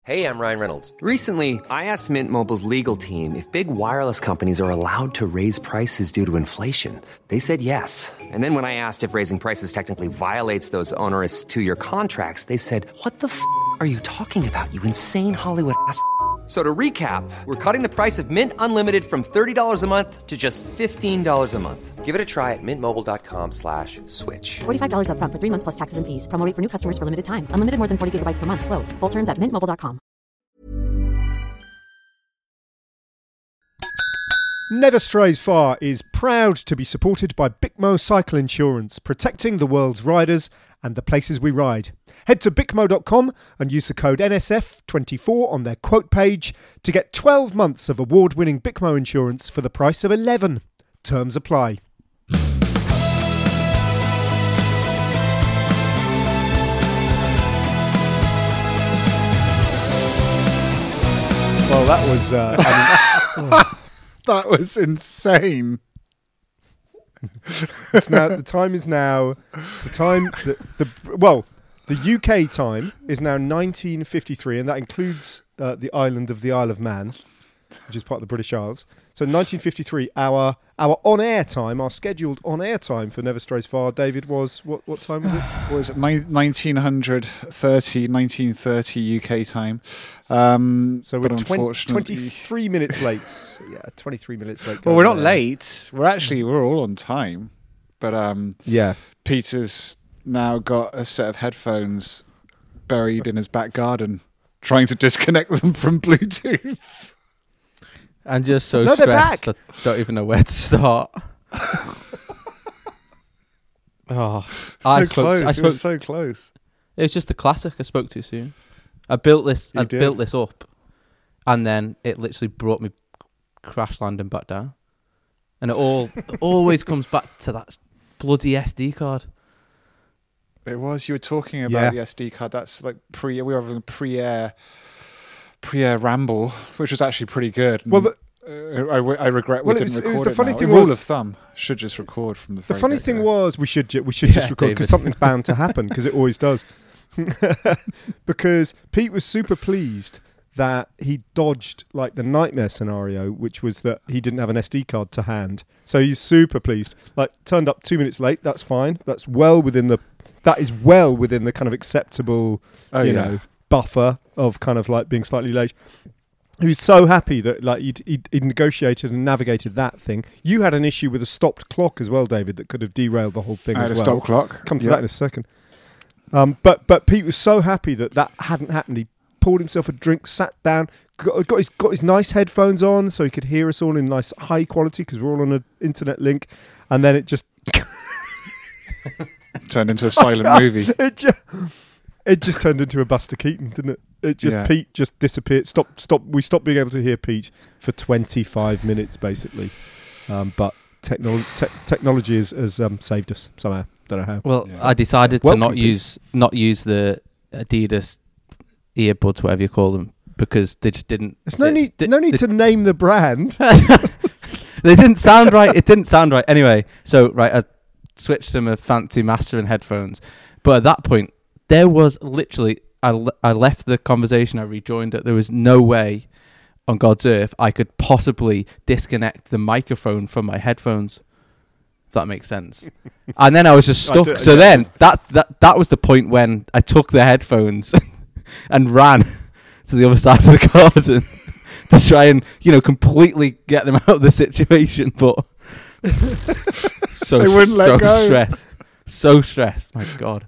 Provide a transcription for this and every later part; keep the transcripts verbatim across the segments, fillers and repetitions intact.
Hey, I'm Ryan Reynolds. Recently, I asked Mint Mobile's legal team if big wireless companies are allowed to raise prices due to inflation. They said yes. And then when I asked if raising prices technically violates those onerous two-year contracts, they said, what the f*** are you talking about, you insane Hollywood ass f- So to recap, we're cutting the price of Mint Unlimited from thirty dollars a month to just fifteen dollars a month. Give it a try at mintmobile.com slash switch. forty-five dollars up front for three months plus taxes and fees. Promo rate for new customers for limited time. Unlimited more than forty gigabytes per month. Slows full terms at mint mobile dot com. Never Strays Far is proud to be supported by Bicmo Cycle Insurance, protecting the world's riders and the places we ride. Head to bicmo dot com and use the code N S F twenty-four on their quote page to get twelve months of award-winning Bicmo insurance for the price of eleven. Terms apply. Well, that was... Uh, I mean, oh. That was insane. It's now the time is now the time the, the well the U K time is now nineteen fifty-three, and that includes uh, the island of the Isle of Man, which is part of the British Isles. So nineteen fifty-three, our our on air time, our scheduled on air time for Never Strays Far, David, was what what time was it? Was it nineteen thirty, nineteen thirty U K time? Um, so we're twenty, twenty-three minutes late. Yeah, twenty-three minutes late. Well, we're not there. late. We're actually we're all on time, but um, yeah, Peter's now got a set of headphones buried in his back garden, trying to disconnect them from Bluetooth. And just so no, stressed, I don't even know where to start. oh, so I spoke. close. To, I spoke. It was so close. It was just a classic. I spoke too soon. I built this. You I did. built this up, and then it literally brought me crash landing back down. And it all it always comes back to that bloody S D card. It was. You were talking about Yeah. the S D card. That's like pre. We were having a pre-air, pre-air ramble, which was actually pretty good. Well, the, uh, I, I regret we well, it didn't was, it record was the it funny now. thing Rule was of thumb should just record from the. The very funny get-go. thing was we should ju- we should Yeah, just record David. because something's bound to happen because it always does. Because Pete was super pleased that he dodged like the nightmare scenario, which was that he didn't have an S D card to hand. So he's super pleased. Like turned up two minutes late. That's fine. That's well within the. That is well within the kind of acceptable, Oh, you yeah. know, buffer of kind of like being slightly late. He was so happy that like he'd, he'd, he'd negotiated and navigated that thing. You had an issue with a stopped clock as well, David, that could have derailed the whole thing I as had a well. stop clock. Come to Yep. that in a second. Um, but but Pete was so happy that that hadn't happened. He poured himself a drink, sat down, got, got his got his nice headphones on so he could hear us all in nice high quality because we're all on an internet link, and then it just Turned into a silent movie. it just it just turned into a Buster Keaton, didn't it? It just Yeah. Pete just disappeared. Stop stop. We stopped being able to hear Pete for twenty-five minutes basically. Um, but technol- te- technology has, has um, saved us somehow. Don't know how. Well, Yeah. I decided Welcome, to not Pete. use not use the Adidas earbuds, whatever you call them, because they just didn't. There's no it's- need di- no need they, to name the brand. they didn't sound right. It didn't sound right. Anyway, so right, I switched to my fancy mastering headphones, but at that point, there was literally I, le- I left the conversation. I rejoined it. There was no way on God's earth I could possibly disconnect the microphone from my headphones. If that makes sense. And then I was just I stuck. do- So yeah, then it that that that was the point when I took the headphones and ran to the other side of the garden to try and, you know, completely get them out of the situation. But so They wouldn't let so go. stressed, so stressed. My God.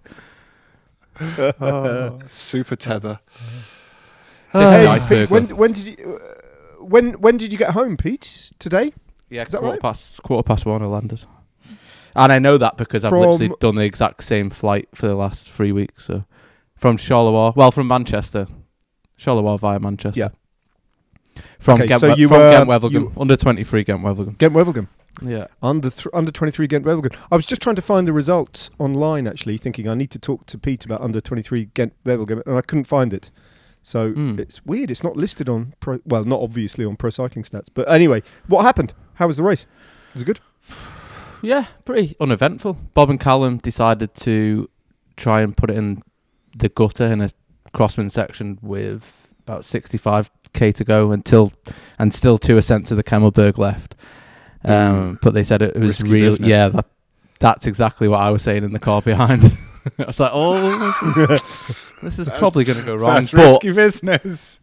Oh, super tether. So, hey, Nice Pete, burger. when when did you uh, when when did you get home, Pete? Today? Yeah, Is that quarter right? past quarter past one I landed. And I know that because I've From- literally done the exact same flight for the last three weeks. So from Charleroi, well, from Manchester, Charleroi via Manchester. Yeah. From Okay, Gent, so you from were- Gent Wevelgem, you- under twenty-three Gent Wevelgem. Gent Wevelgem. Yeah. Under th- under twenty-three Gent Wevelgem. I was just trying to find the results online, actually, thinking I need to talk to Pete about under twenty-three Gent Wevelgem, and I couldn't find it. So Mm. it's weird. It's not listed on pro. Well, not obviously on Pro Cycling Stats, but anyway, what happened? How was the race? Was it good? Yeah, pretty uneventful. Bob and Callum decided to try and put it in the gutter in a crosswind section with about sixty-five k to go until, and still two ascents of the Kemmelberg left. Um, mm. But they said it, it was Risky real. business. Yeah, that, that's exactly what I was saying in the car behind. I was like, oh, this is, this is probably going to go wrong. That's but risky business.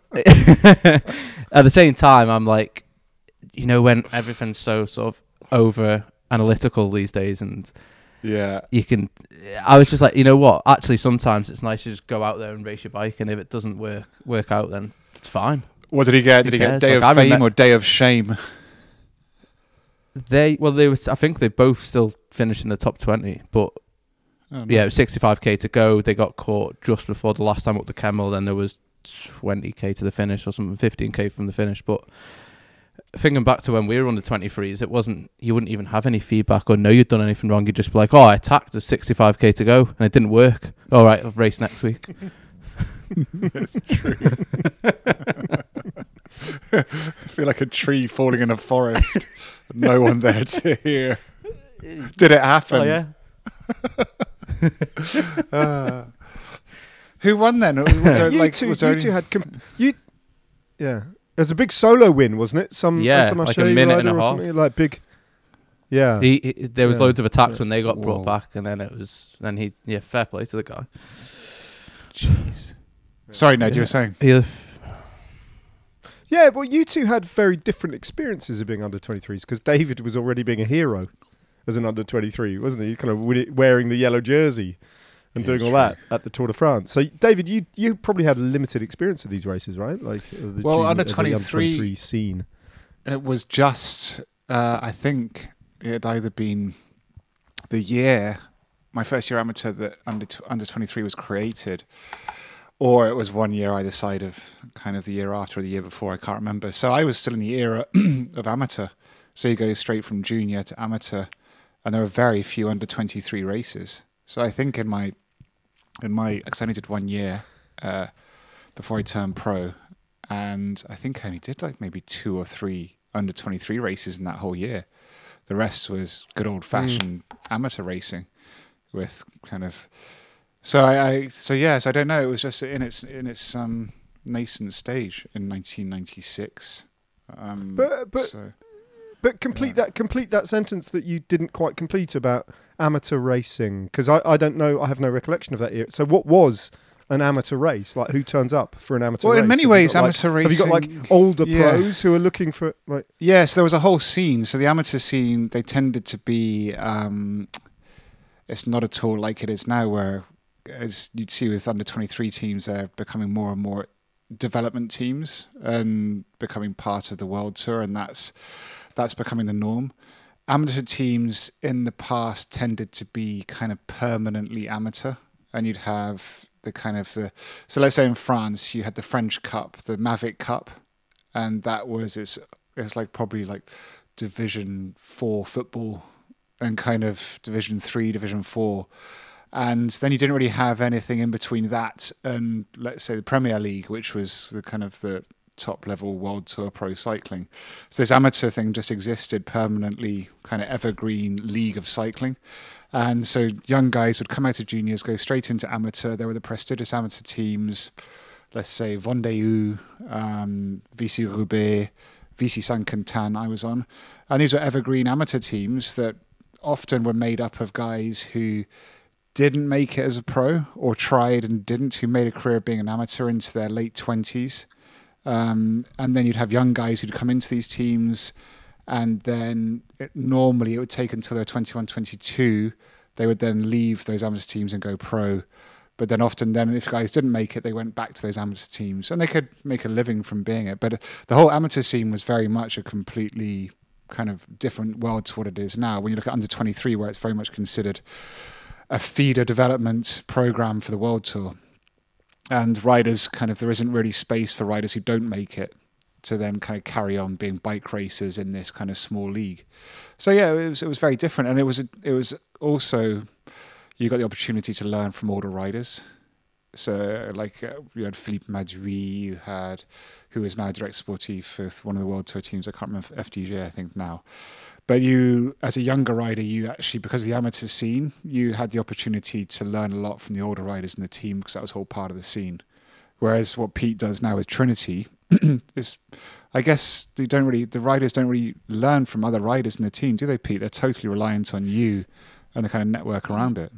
At the same time, I'm like, you know, when everything's so sort of over analytical these days, and yeah, you can. I was just like, you know what? Actually, sometimes it's nice to just go out there and race your bike, and if it doesn't work work out, then it's fine. What did he get? Did Who he get cares? day Like, I of fame remem- or day of shame? They well, they were. I think they both still finished in the top twenty, but. Oh, Yeah, it nice. was sixty-five k to go. They got caught just before the last time up the Kemmel. Then there was twenty k to the finish or something, fifteen k from the finish. But thinking back to when we were under twenty-threes, it wasn't, you wouldn't even have any feedback or know you'd done anything wrong. You'd just be like, oh, I attacked, there's sixty-five k to go, and it didn't work. All right, I'll race next week. That's true. I feel like a tree falling in a forest. No one there to hear. Did it happen? Oh, yeah. uh, who won then? Was there, you like, two, was there you two had com- you. Yeah, there's a big solo win, wasn't it? Some Yeah, Intermarché like a minute and a rider or half. something, like big. Yeah, He, he, there was Yeah. loads of attacks when they got brought Whoa. back, and then it was, then he, yeah, fair play to the guy. Jeez. Sorry, Ned, you Yeah. were saying. He, yeah. Well, you two had very different experiences of being under twenty-threes because David was already being a hero as an under twenty-three, wasn't he? Kind of wi- wearing the yellow jersey and Yeah, doing all true. that at the Tour de France. So, David, you you probably had limited experience of these races, right? Like of the Well, junior- under of the twenty-three scene. It was just, uh, I think it had either been the year, my first year amateur, that under t- under twenty-three was created, or it was one year either side of kind of the year after or the year before, I can't remember. So I was still in the era of amateur. So you go straight from junior to amateur, and there were very few under twenty-three races. So I think in my, in my, because I only did one year uh, before I turned pro, and I think I only did like maybe two or three under twenty-three races in that whole year. The rest was good old fashioned mm. amateur racing with kind of. So I, I, so yeah, so I don't know. It was just in its in its um, nascent stage in nineteen ninety-six. Um, But but so, but complete yeah. that complete that sentence that you didn't quite complete about amateur racing, because I, I don't know, I have no recollection of that era. So what was an amateur race? Like, who turns up for an amateur Well, race? in many Have you ways, got, like- amateur Have you got racing- like older yeah. pros who are looking for like? Yes, there was a whole scene. So the amateur scene, they tended to be. Um, it's not at all like it is now, where, as you'd see with under twenty-three teams, they're becoming more and more development teams and becoming part of the World Tour, and that's that's becoming the norm. Amateur teams in the past tended to be kind of permanently amateur, and you'd have the kind of the. So let's say in France, you had the French Cup, the Mavic Cup, and that was it's it's like probably like Division Four football and kind of Division Three, Division Four. And then you didn't really have anything in between that and, let's say, the Premier League, which was the kind of the top level World Tour pro cycling. So this amateur thing just existed permanently, kind of evergreen league of cycling. And so young guys would come out of juniors, go straight into amateur. There were the prestigious amateur teams, let's say Vendée, um, Vichy-Roubaix, Vichy-Saint-Quentin I was on. And these were evergreen amateur teams that often were made up of guys who didn't make it as a pro or tried and didn't, who made a career being an amateur into their late twenties. Um, and then you'd have young guys who'd come into these teams, and then it, normally it would take until they're twenty-one, twenty-two. They would then leave those amateur teams and go pro. But then often then if guys didn't make it, they went back to those amateur teams, and they could make a living from being it. But the whole amateur scene was very much a completely kind of different world to what it is now. When you look at under twenty-three, where it's very much considered a feeder development program for the World Tour. And riders kind of, there isn't really space for riders who don't make it to then kind of carry on being bike racers in this kind of small league. So yeah, it was it was very different, and it was it was also, you got the opportunity to learn from older riders. So like uh, you had Philippe Maduy, you had, who is now Direct Sportif with one of the World Tour teams. I can't remember, F D J I think now. But you, as a younger rider, you actually, because of the amateur scene, you had the opportunity to learn a lot from the older riders in the team, because that was all part of the scene. Whereas what Pete does now with Trinity is, I guess, they don't really, the riders don't really learn from other riders in the team, do they, Pete? They're totally reliant on you and the kind of network around it.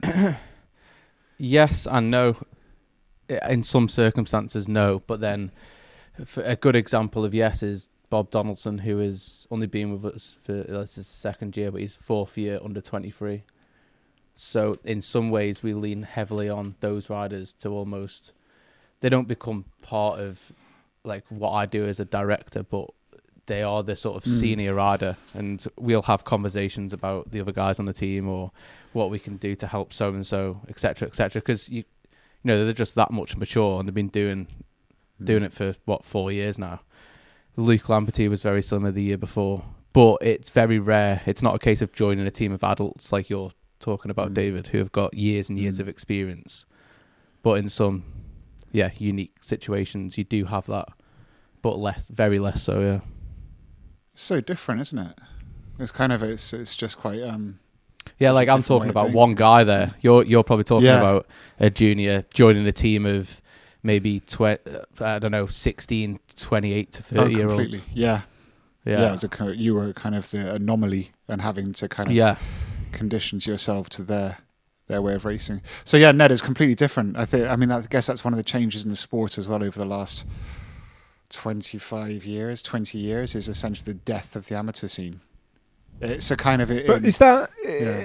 Yes and no. In some circumstances, no. But then for a good example of yes is Bob Donaldson, who has only been with us for, this is his second year, but he's fourth year under twenty-three. So in some ways, we lean heavily on those riders to almost, they don't become part of like what I do as a director, but they are the sort of mm. senior rider, and we'll have conversations about the other guys on the team or what we can do to help so and so, et cetera, et cetera. Because you, you know, they're just that much mature, and they've been doing mm. doing it for what four years now. Luke Lamperty was very similar the year before, but it's very rare. It's not a case of joining a team of adults like you're talking about, mm. David, who have got years and years mm. of experience. But in some, yeah, unique situations, you do have that, but less, very less so, yeah. It's so different, isn't it? It's kind of, it's it's just quite... um. Yeah, like I'm talking about one guy there. You're you're probably talking yeah. about a junior joining a team of maybe, tw- I don't know, sixteen, twenty-eight to thirty oh, year olds. Yeah. Yeah. Yeah, it was a, you were kind of the anomaly and having to kind of yeah. condition yourself to their their way of racing. So yeah, Ned is completely different. I think. I mean, I guess that's one of the changes in the sport as well over the last twenty-five years, twenty years, is essentially the death of the amateur scene. It's a kind of... But in, is that... yeah.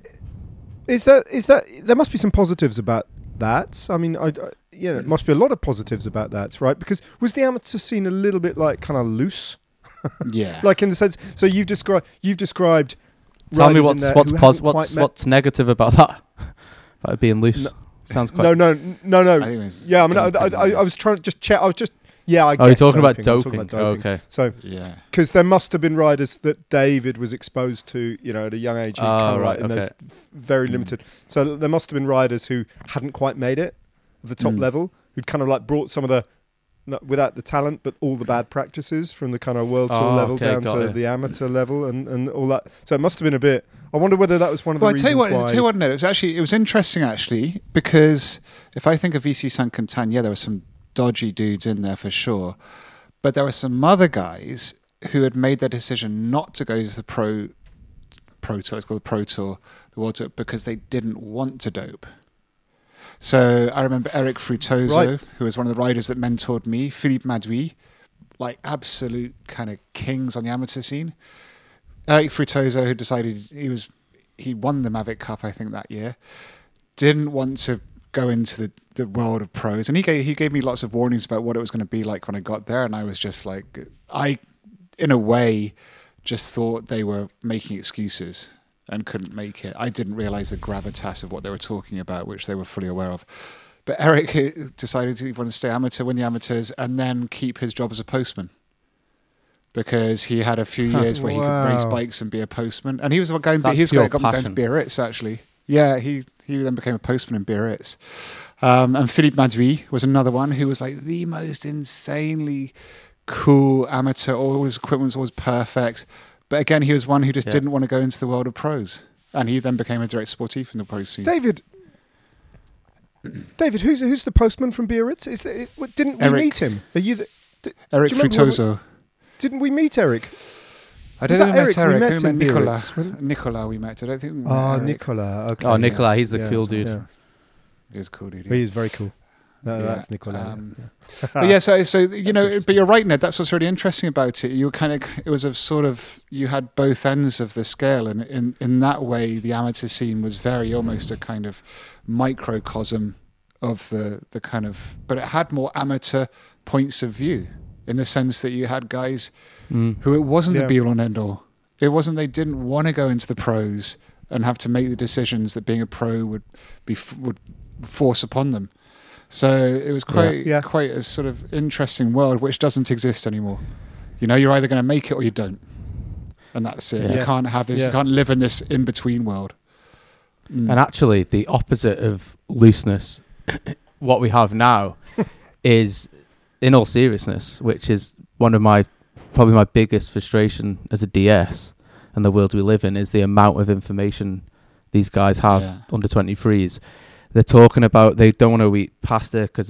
Is that... Is that... There must be some positives about that. I mean, I, I, you know, there must be a lot of positives about that, right? Because was the amateur scene a little bit like kind of loose? Yeah. Like in the sense... So you've described... You've described... Tell me what's what's pos- what's what's negative about that? About it being loose. No, Sounds quite... No, no, no, no. I yeah, I mean, I, I, I, I was trying to just check... I was just... Yeah, I oh, you're talking doping. about doping. talking about doping. Oh, okay. So, yeah, because there must have been riders that David was exposed to, you know, at a young age, who oh, kind of right, like in okay. those very limited. So there must have been riders who hadn't quite made it at the top mm. level, who'd kind of like brought some of the, not without the talent, but all the bad practices from the kind of world tour oh, level okay, down to it. the amateur level and, and all that. So it must have been a bit. I wonder whether that was one of well, the I tell reasons you what, why. I tell you what, no, it was actually it was interesting actually, because if I think of V C Saint Quentin, yeah, there were some dodgy dudes in there for sure. But there were some other guys who had made their decision not to go to the pro, pro tour, it's called the Pro Tour, the World Tour, because they didn't want to dope. So I remember Eric Frutoso, right. who was one of the riders that mentored me, Philippe Madouy, like absolute kind of kings on the amateur scene. Eric Frutoso, who decided he was, he won the Mavic Cup, I think, that year, didn't want to go into the, the world of pros, and he gave he gave me lots of warnings about what it was going to be like when I got there, and I was just like, I, in a way, just thought they were making excuses and couldn't make it. I didn't realize the gravitas of what they were talking about, which they were fully aware of. But Eric decided he wanted to stay amateur, win the amateurs, and then keep his job as a postman, because he had a few years where wow. he could race bikes and be a postman, and he was the guy. That's He was the guy that got me down passion. to Biarritz actually. Yeah, he he then became a postman in Biarritz. Um, and Philippe Madouy was another one who was like the most insanely cool amateur. All his equipment was always perfect. But again, he was one who just yeah. didn't want to go into the world of pros. And he then became a direct sportif in the pro scene. David, David, who's who's the postman from Biarritz? Is it, didn't we Eric. meet him? Are you the, d- Eric do you remember Frutoso. when we- Didn't we meet Eric? I Was don't that think we met Eric? We Eric. met I think we in met Nicola. Biarritz. Nicola we met. I don't think we met Oh, Eric. Nicola. Okay. Oh, yeah. Nicola, he's the Yeah, cool so- dude. yeah. He is cool, dude. He is very cool. No, Yeah, that's Nicola. um, yeah. But yeah, so so you know, interesting. but you're right, Ned. That's what's really interesting about it. You were kind of, it was a sort of, you had both ends of the scale, and in in that way, the amateur scene was very almost a kind of microcosm of the the kind of, but it had more amateur points of view in the sense that you had guys Mm. who it wasn't Yeah. the be all and end all. It wasn't, they didn't want to go into the pros and have to make the decisions that being a pro would be would force upon them. So it was quite Yeah. quite a sort of interesting world which doesn't exist anymore. You know, you're either going to make it or you don't, and that's it. Yeah. You can't have this. Yeah. You can't live in this in between world. Mm. And actually, the opposite of looseness, what we have now, is, in all seriousness, which is one of my, probably my biggest frustration as a D S and the world we live in, is the amount of information these guys have Yeah. under twenty-threes. They're talking about they don't want to eat pasta because it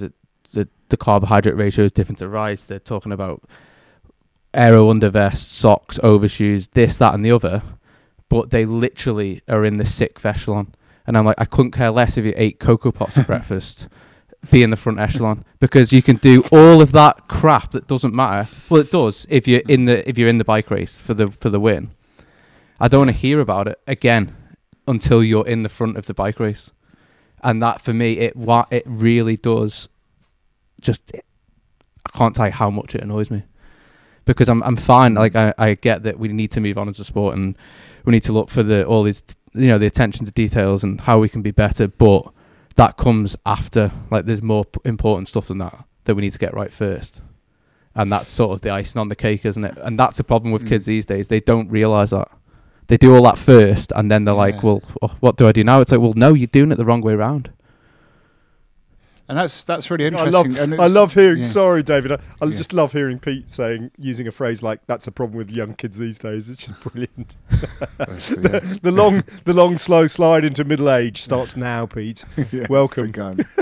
the, the carbohydrate ratio is different to rice. They're talking about aero undervests, socks, overshoes, this, that, and the other. But they literally are in the sixth echelon. And I'm like, I couldn't care less if you ate Cocoa Pops for breakfast. Be in the front echelon, because you can do all of that crap that doesn't matter. Well, it does if you're in the if you're in the bike race for the for the win. I don't want to hear about it again until you're in the front of the bike race, and that for me, it what it really does. Just I can't tell you how much it annoys me, because I'm I'm fine. Like I, I get that we need to move on as a sport, and we need to look for the all these you know the attention to details and how we can be better, but that comes after. Like there's more p- important stuff than that that we need to get right first, and that's sort of the icing on the cake, isn't it? And that's the problem with mm. kids these days. They don't realise that. They do all that first, and then they're yeah. like, well, oh, what do I do now? It's like, well, no, you're doing it the wrong way around. And that's that's really interesting. I love, and I love hearing, yeah. sorry, David, I, I yeah. just love hearing Pete saying, using a phrase like, that's a problem with young kids these days. It's just brilliant. the, the long the long, slow slide into middle age starts now, Pete. yeah, Welcome.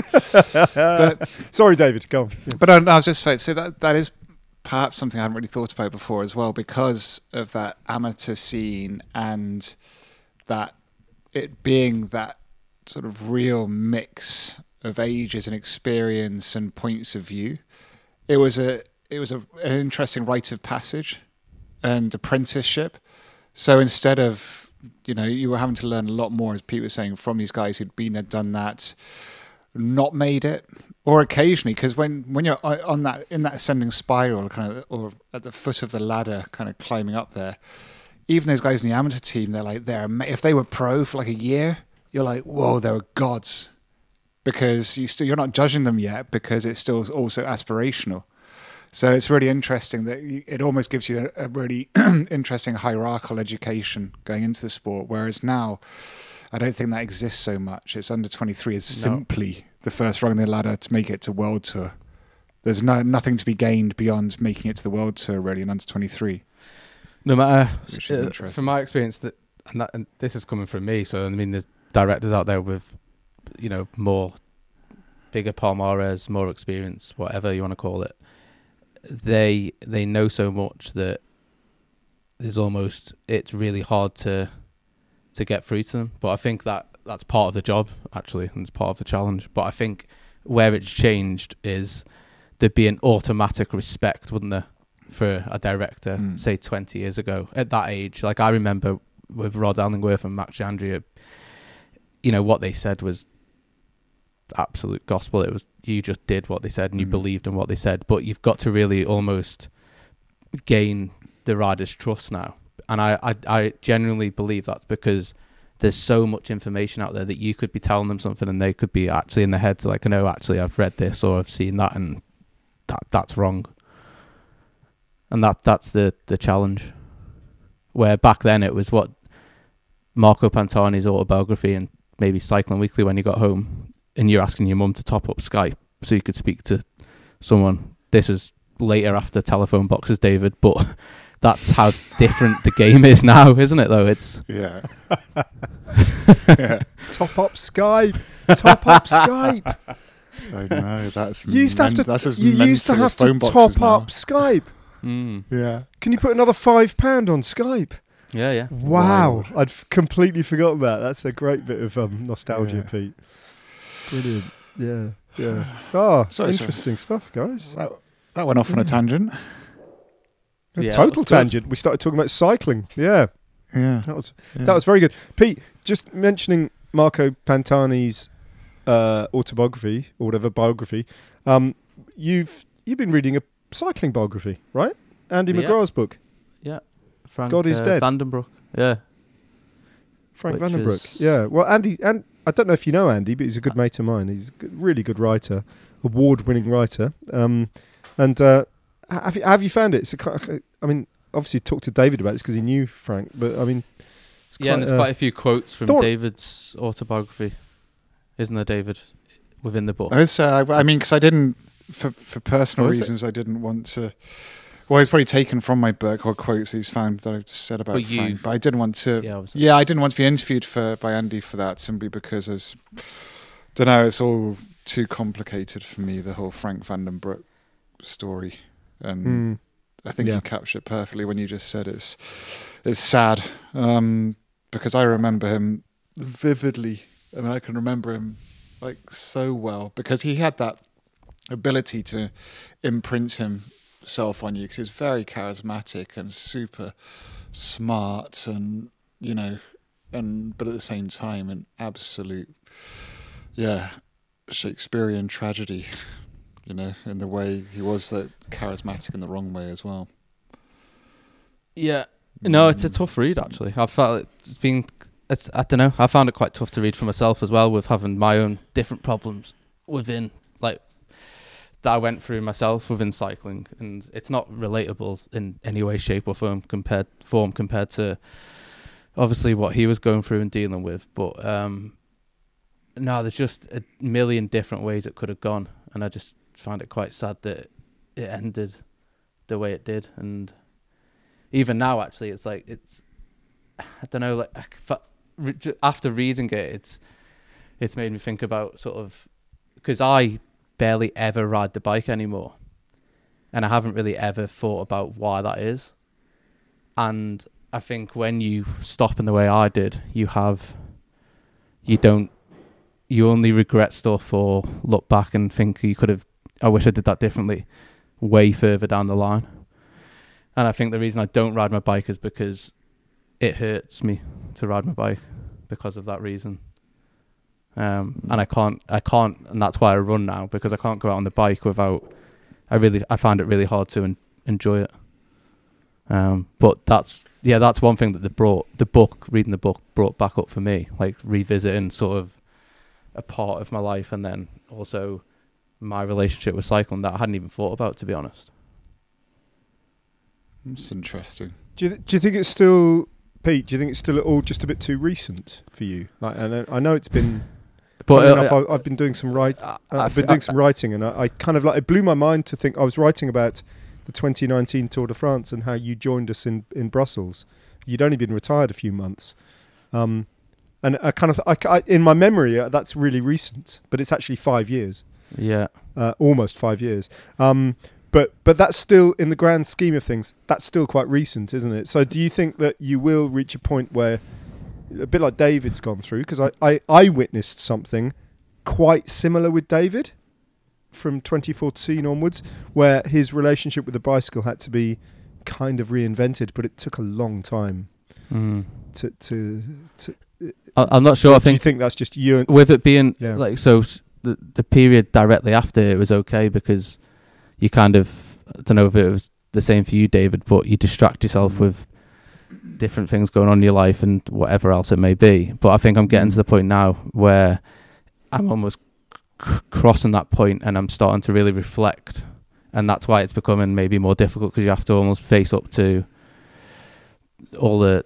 but, sorry, David, go on. Yeah. But I, I was just about to say that that is perhaps something I hadn't really thought about before as well, because of that amateur scene and that it being that sort of real mix of ages and experience and points of view. It was a it was a, an interesting rite of passage and apprenticeship. So instead of, you know, you were having to learn a lot more, as Pete was saying, from these guys who'd been there, done that, not made it, or occasionally, because when, when you're on that in that ascending spiral, kind of, or at the foot of the ladder, kind of climbing up there, even those guys in the amateur team, they're like, they're if they were pro for like a year, you're like, whoa, they're gods. Because you still, you're not judging them yet, because it's still also aspirational. So it's really interesting that you, it almost gives you a, a really interesting hierarchical education going into the sport. Whereas now, I don't think that exists so much. It's under twenty-three is no. simply the first rung of the ladder to make it to World Tour. There's no nothing to be gained beyond making it to the World Tour, really, in under twenty-three. No matter, which is uh, interesting. From my experience, that and, that and this is coming from me. So I mean, there's directors out there with, you know, more bigger palmares, more experience, whatever you want to call it. They they know so much that there's almost it's really hard to to get through to them. But I think that that's part of the job, actually, and it's part of the challenge. But I think where it's changed is there'd be an automatic respect, wouldn't there, for a director, mm. say twenty years ago at that age. Like I remember with Rod Allingworth and Max Jandria, you know, what they said was absolute gospel. It was, you just did what they said and you mm. believed in what they said. But you've got to really almost gain the riders' trust now. And I, I, I genuinely believe that's because there's so much information out there that you could be telling them something and they could be actually in their heads like, no, actually I've read this or I've seen that and that that's wrong. And that that's the, the challenge. Where back then it was what Marco Pantani's autobiography and maybe Cycling Weekly when you got home and you're asking your mum to top up Skype so you could speak to someone. This was later after telephone boxes, David, but that's how different the game is now, isn't it, though? It's yeah. yeah. Top up Skype. Top up Skype. I know, that's you used to have to, that's as you used to have to top now. up Skype. Mm. Yeah. Can you put another five pound on Skype? Yeah, yeah. Wow. wow. I'd f- completely forgotten that. That's a great bit of um, nostalgia, yeah. Pete. Brilliant. Yeah, yeah. Oh, so interesting sorry. stuff, guys. That, that went off on a tangent. A yeah, total tangent. We started talking about cycling. Yeah. Yeah. That was yeah. that was very good. Pete, just mentioning Marco Pantani's uh, autobiography or whatever biography. Um, you've you've been reading a cycling biography, right? Andy yeah. McGrath's book. Yeah. Frank God is uh, Dead. Vandenbroek. Yeah. Frank Which Vandenbroek. is... Yeah. Well, Andy, and I don't know if you know Andy, but he's a good mate of mine. He's a good, really good writer, award-winning writer. Um, and uh, have you have you found it? It's a, I mean, obviously, talk to David about this because he knew Frank, but I mean, it's yeah, quite, and there's uh, quite a few quotes from David's autobiography, isn't there, David, within the book? Was, uh, I mean, because I didn't, for for personal reasons, it? I didn't want to. Well, it's probably taken from my book or quotes he's found that I've just said about but Frank. You, but I didn't want to. Yeah, yeah, I didn't want to be interviewed for by Andy for that simply because I was. Don't know. It's all too complicated for me, the whole Frank van den Broek story. And Mm. I think Yeah. you captured it perfectly when you just said it's it's sad. Um, because I remember him vividly. I mean, I can remember him like so well because he had that ability to imprint himself on you because he's very charismatic and super smart and, you know, and but at the same time an absolute, yeah, Shakespearean tragedy, you know, in the way he was that charismatic in the wrong way as well. Yeah. No, it's a tough read actually. I felt it's been it's I don't know. I found it quite tough to read for myself as well, with having my own different problems within like that I went through myself within cycling, and it's not relatable in any way, shape or form compared form compared to obviously what he was going through and dealing with. But um no, there's just a million different ways it could have gone, and I just find it quite sad that it ended the way it did. And even now, actually, it's like it's I don't know, like after reading it, it's it's made me think about sort of because I barely ever ride the bike anymore, and I haven't really ever thought about why that is. And I think when you stop in the way I did, you have you don't you only regret stuff or look back and think you could have, I wish I did that differently, way further down the line. And I think the reason I don't ride my bike is because it hurts me to ride my bike because of that reason. Um, and I can't, I can't, and that's why I run now, because I can't go out on the bike without, I really, I find it really hard to en- enjoy it. Um, but that's, yeah, that's one thing that the brought, the book, reading the book brought back up for me, like revisiting sort of a part of my life, and then also my relationship with cycling that I hadn't even thought about, to be honest. It's interesting. Do you th- do you think it's still, Pete? Do you think it's still all just a bit too recent for you? Like, I know, I know it's been. But Funny uh, enough, I, I've been doing some write. I- Uh, I I've been f- doing I- some writing, and I, I kind of like it blew my mind to think I was writing about the twenty nineteen Tour de France and how you joined us in, in Brussels. You'd only been retired a few months, um, and I kind of I, I, in my memory uh, that's really recent, but it's actually five years, yeah, uh, almost five years. Um, but but that's still, in the grand scheme of things, that's still quite recent, isn't it? So do you think that you will reach a point where, a bit like David's gone through, because I, I, I witnessed something quite similar with David from twenty fourteen onwards, where his relationship with the bicycle had to be kind of reinvented, but it took a long time mm. to to. to I, I'm not sure. I do you think think that's just you? And, with it being Yeah. like so, s- the the period directly after it was okay because you kind of, I don't know if it was the same for you, David, but you distract yourself Mm. with different things going on in your life and whatever else it may be. But I think I'm getting to the point now where I'm almost c- crossing that point and I'm starting to really reflect, and that's why it's becoming maybe more difficult, because you have to almost face up to all the,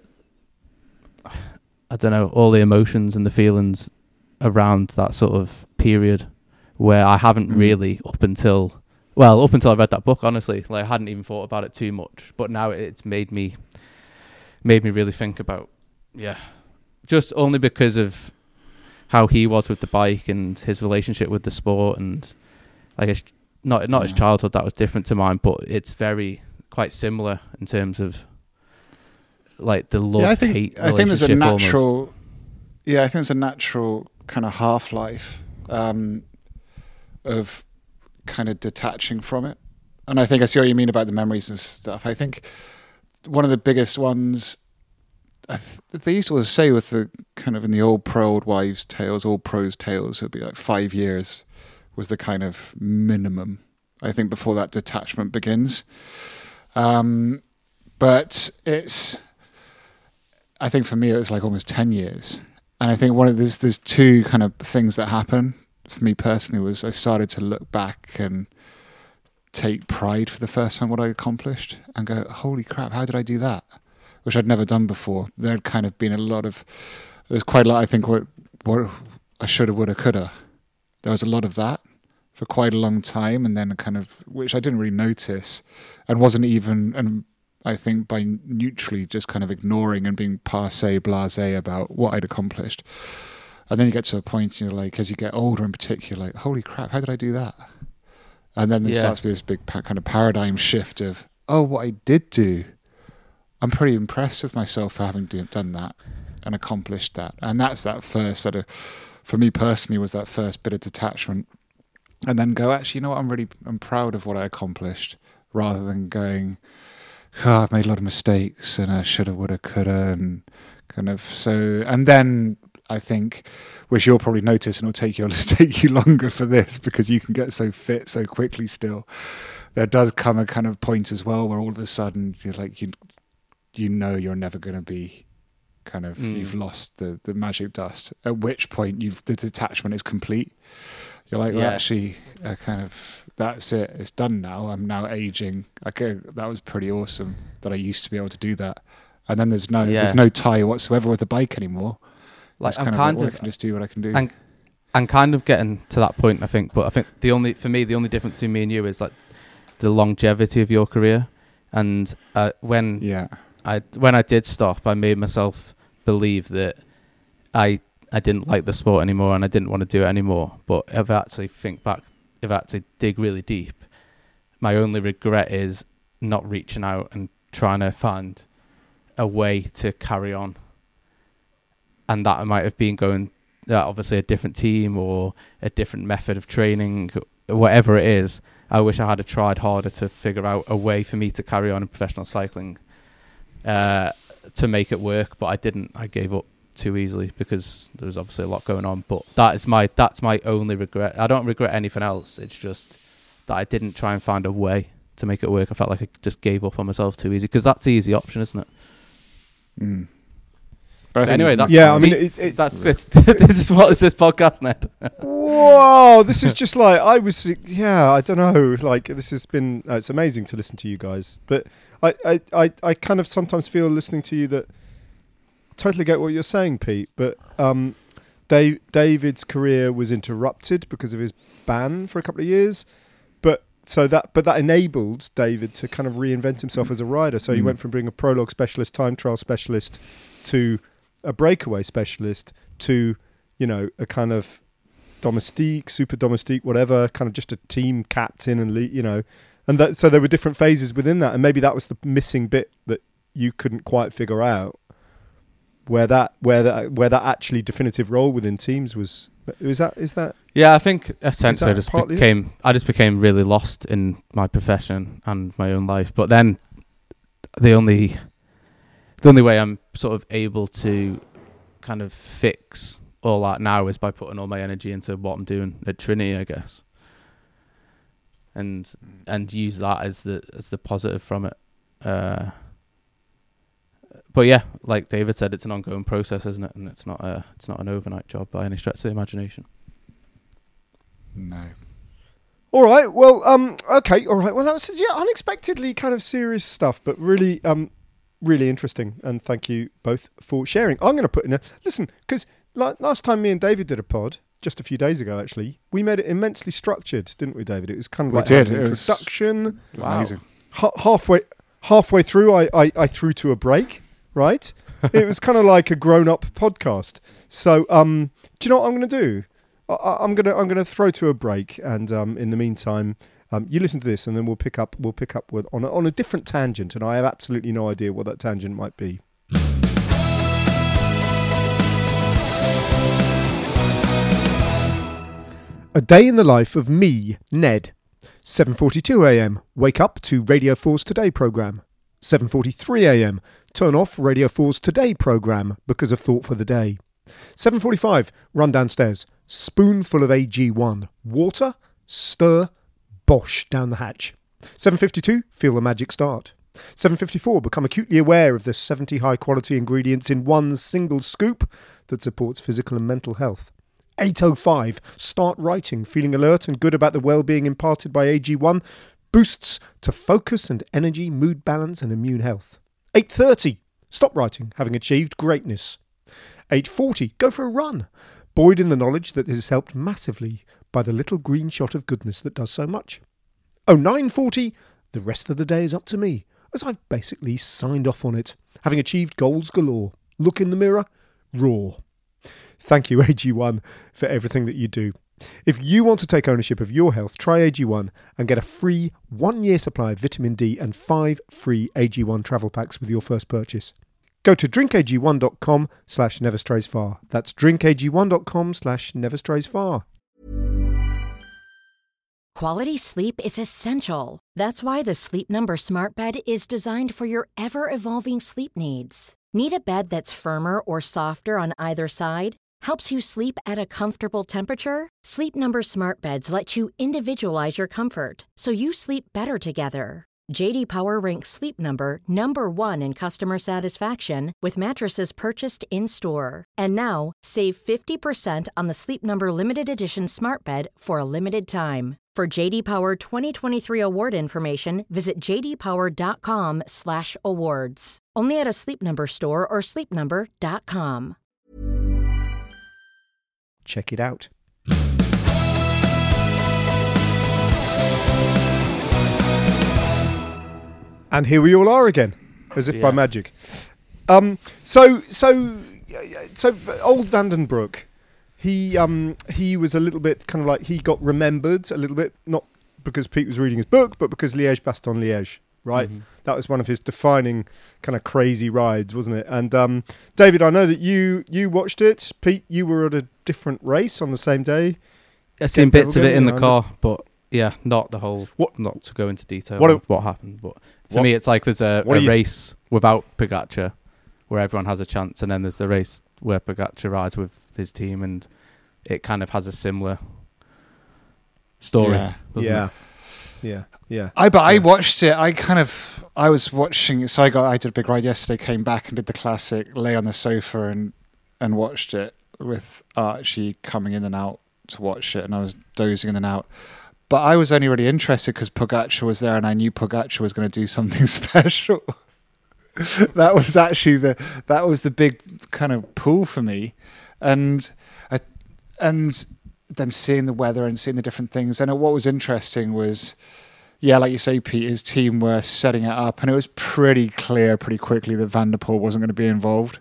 I don't know, all the emotions and the feelings around that sort of period where I haven't Mm. really up until, well, up until I read that book, honestly, like I hadn't even thought about it too much, but now it's made me, made me really think about, yeah, just only because of how he was with the bike and his relationship with the sport, and I guess not not his Yeah. childhood that was different to mine, but it's very quite similar in terms of like the love yeah, I think hate I think there's a relationship almost. natural. Yeah, I think there's a natural kind of half life um, of kind of detaching from it, and I think I see what you mean about the memories and stuff. I think one of the biggest ones, I th- they used to always say with the kind of in the old pro, old wives' tales, old pros' tales, it'd be like five years was the kind of minimum, I think, before that detachment begins. Um, but it's, I think for me, it was like almost ten years. And I think one of there's there's two kind of things that happen for me personally was I started to look back and take pride for the first time what I accomplished and go, holy crap, how did I do that? Which I'd never done before. There had kind of been a lot of, there's quite a lot, I think, what, what I shoulda, woulda, coulda. There was a lot of that for quite a long time, and then kind of, which I didn't really notice and wasn't even, and I think by neutrally just kind of ignoring and being passé, blasé about what I'd accomplished. And then you get to a point, you know, like as you get older in particular, like, holy crap, how did I do that? And then there Yeah. starts to be this big pa- kind of paradigm shift of, oh, what I did do, I'm pretty impressed with myself for having do, done that and accomplished that. And that's that first sort of, for me personally, was that first bit of detachment. And then go, actually, you know what, I'm really, I'm proud of what I accomplished, rather than going, oh, I've made a lot of mistakes and I shoulda, woulda, coulda, and kind of so. And then I think, which you'll probably notice, and it'll take you, it'll take you longer for this because you can get so fit so quickly still. There does come a kind of point as well where all of a sudden you're like, you, you know, you're never going to be kind of, Mm. you've lost the, the magic dust, at which point you've, the detachment is complete. You're like, well, Yeah. actually, I kind of, that's it. It's done now. I'm now aging. Okay, that was pretty awesome that I used to be able to do that. And then there's no, Yeah. there's no tie whatsoever with the bike anymore. Like, It's I'm kind of kind like, well, of- I can just do what I can do. And and kind of getting to that point, I think. But I think the only for me, the only difference between me and you is like the longevity of your career. And uh, when yeah, I when I did stop, I made myself believe that I I didn't like the sport anymore and I didn't want to do it anymore. But if I actually think back, if I actually dig really deep, my only regret is not reaching out and trying to find a way to carry on. And that might have been going, uh, obviously, a different team or a different method of training, whatever it is. I wish I had tried harder to figure out a way for me to carry on in professional cycling, uh, to make it work, but I didn't. I gave up too easily because there was obviously a lot going on. But that is my that's my only regret. I don't regret anything else. It's just that I didn't try and find a way to make it work. I felt like I just gave up on myself too easy because that's the easy option, isn't it? mm. But I But think anyway, you can- that's Yeah, I mean, deep- it- it- that's it. This is what is this podcast, Ned? Whoa, this is just like I was. Yeah, I don't know. Like this has been. Uh, it's amazing to listen to you guys, but I, I, I, I kind of sometimes feel listening to you that I totally get what you're saying, Pete. But um, Dave, David's career was interrupted because of his ban for a couple of years, but so that but that enabled David to kind of reinvent himself as a rider. So he Mm. went from being a prologue specialist, time trial specialist, to a breakaway specialist, to you know a kind of domestique, super domestique, whatever, kind of just a team captain and lead, you know, and that, so there were different phases within that, and maybe that was the missing bit that you couldn't quite figure out, where that where that where that actually definitive role within teams was. Is that is that? Yeah, I think essentially I that just partly it? became I just became really lost in my profession and my own life. But then the only the only way I'm sort of able to kind of fix all that now is by putting all my energy into what I'm doing at Trinity, I guess, and and use that as the as the positive from it. Uh, but yeah, like David said, it's an ongoing process, isn't it? And it's not a it's not an overnight job by any stretch of the imagination. no. All right. Well, um, okay. All right. Well, that was yeah, unexpectedly kind of serious stuff, but really, um, really interesting. And thank you both for sharing. I'm going to put in a listen because like last time me and David did a pod just a few days ago, actually, we made it immensely structured, didn't we, David? It was kind of We like did. an It was introduction. Wow. Amazing. Ha- halfway, halfway through, I, I, I threw to a break. Right. It was kind of like a grown-up podcast. So, um, do you know what I'm going to do? I, I'm gonna I'm gonna throw to a break, and um, in the meantime, um, you listen to this, and then we'll pick up we'll pick up with on a, on a different tangent, and I have absolutely no idea what that tangent might be. A day in the life of me, Ned. seven forty-two a.m. Wake up to Radio four's Today programme. seven forty-three a.m. Turn off Radio four's Today programme because of thought for the day. seven forty-five. Run downstairs. Spoonful of A G one. Water. Stir. Bosh down the hatch. seven fifty-two. Feel the magic start. seven fifty-four. Become acutely aware of the seventy high-quality ingredients in one single scoop that supports physical and mental health. eight oh five. Start writing, feeling alert and good about the well-being imparted by A G one. Boosts to focus and energy, mood balance and immune health. eight thirty. Stop writing, having achieved greatness. eight forty. Go for a run, buoyed in the knowledge that this is helped massively by the little green shot of goodness that does so much. Oh, nine forty. The rest of the day is up to me, as I've basically signed off on it, having achieved goals galore. Look in the mirror, roar. Thank you, A G one, for everything that you do. If you want to take ownership of your health, try A G one and get a free one-year supply of vitamin D and five free A G one travel packs with your first purchase. Go to drinkag1.com slash neverstraysfar. That's drinkag1.com slash neverstraysfar. Quality sleep is essential. That's why the Sleep Number Smart Bed is designed for your ever-evolving sleep needs. Need a bed that's firmer or softer on either side? Helps you sleep at a comfortable temperature? Sleep Number Smart Beds let you individualize your comfort, so you sleep better together. J D Power ranks Sleep Number number one in customer satisfaction with mattresses purchased in-store. And now, save fifty percent on the Sleep Number Limited Edition Smart Bed for a limited time. For J D Power twenty twenty-three award information, visit jdpower.com slash awards. Only at a Sleep Number store or sleep number dot com. Check it out. And here we all are again, as if Yeah. by magic. Um, so, so, so old Vandenbroek, he um, he was a little bit kind of like he got remembered a little bit, not because Pete was reading his book, but because Liège Bastogne Liège, right? Mhm. That was one of his defining kind of crazy rides, wasn't it? And um, David, I know that you you watched it. Pete, you were at a different race on the same day. I've seen Game bits of it Bevelgem, in you the know, car, but yeah, not the whole. What- Not to go into detail What what, a- what happened, but for What- me, it's like there's a, what a do you- race without Pogacar, where everyone has a chance, and then there's the race where Pogacar rides with his team, and it kind of has a similar story. Yeah. doesn't Yeah, it? yeah, yeah. I but I watched it. I kind of I was watching. So I got I did a big ride yesterday. Came back and did the classic. Lay on the sofa and and watched it with Archie coming in and out to watch it, and I was dozing in and out. But I was only really interested because Pogacar was there, and I knew Pogacar was going to do something special. That was actually the that was the big kind of pull for me, and I, and then seeing the weather and seeing the different things. And what was interesting was, yeah, like you say, Pete, his team were setting it up, and it was pretty clear pretty quickly that Van der Poel wasn't going to be involved,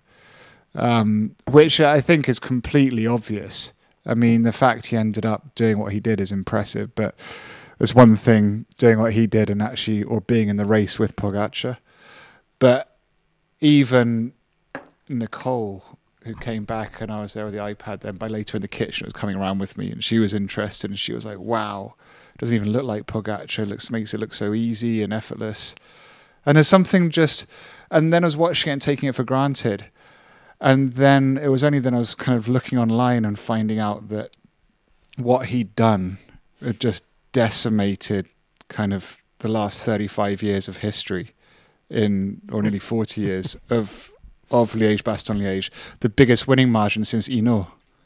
um, which I think is completely obvious. I mean, the fact he ended up doing what he did is impressive, but there's one thing doing what he did and actually, or being in the race with Pogacar. But even Nicole, who came back, and I was there with the iPad then, by later in the kitchen, was coming around with me, and she was interested, and she was like, wow, it doesn't even look like Pogacar, it looks, makes it look so easy and effortless. And there's something just, and then I was watching it and taking it for granted. And then it was only then I was kind of looking online and finding out that what he'd done had just decimated kind of the last thirty-five years of history in, or nearly forty years of of Liège Bastogne Liège, the biggest winning margin since Hinault.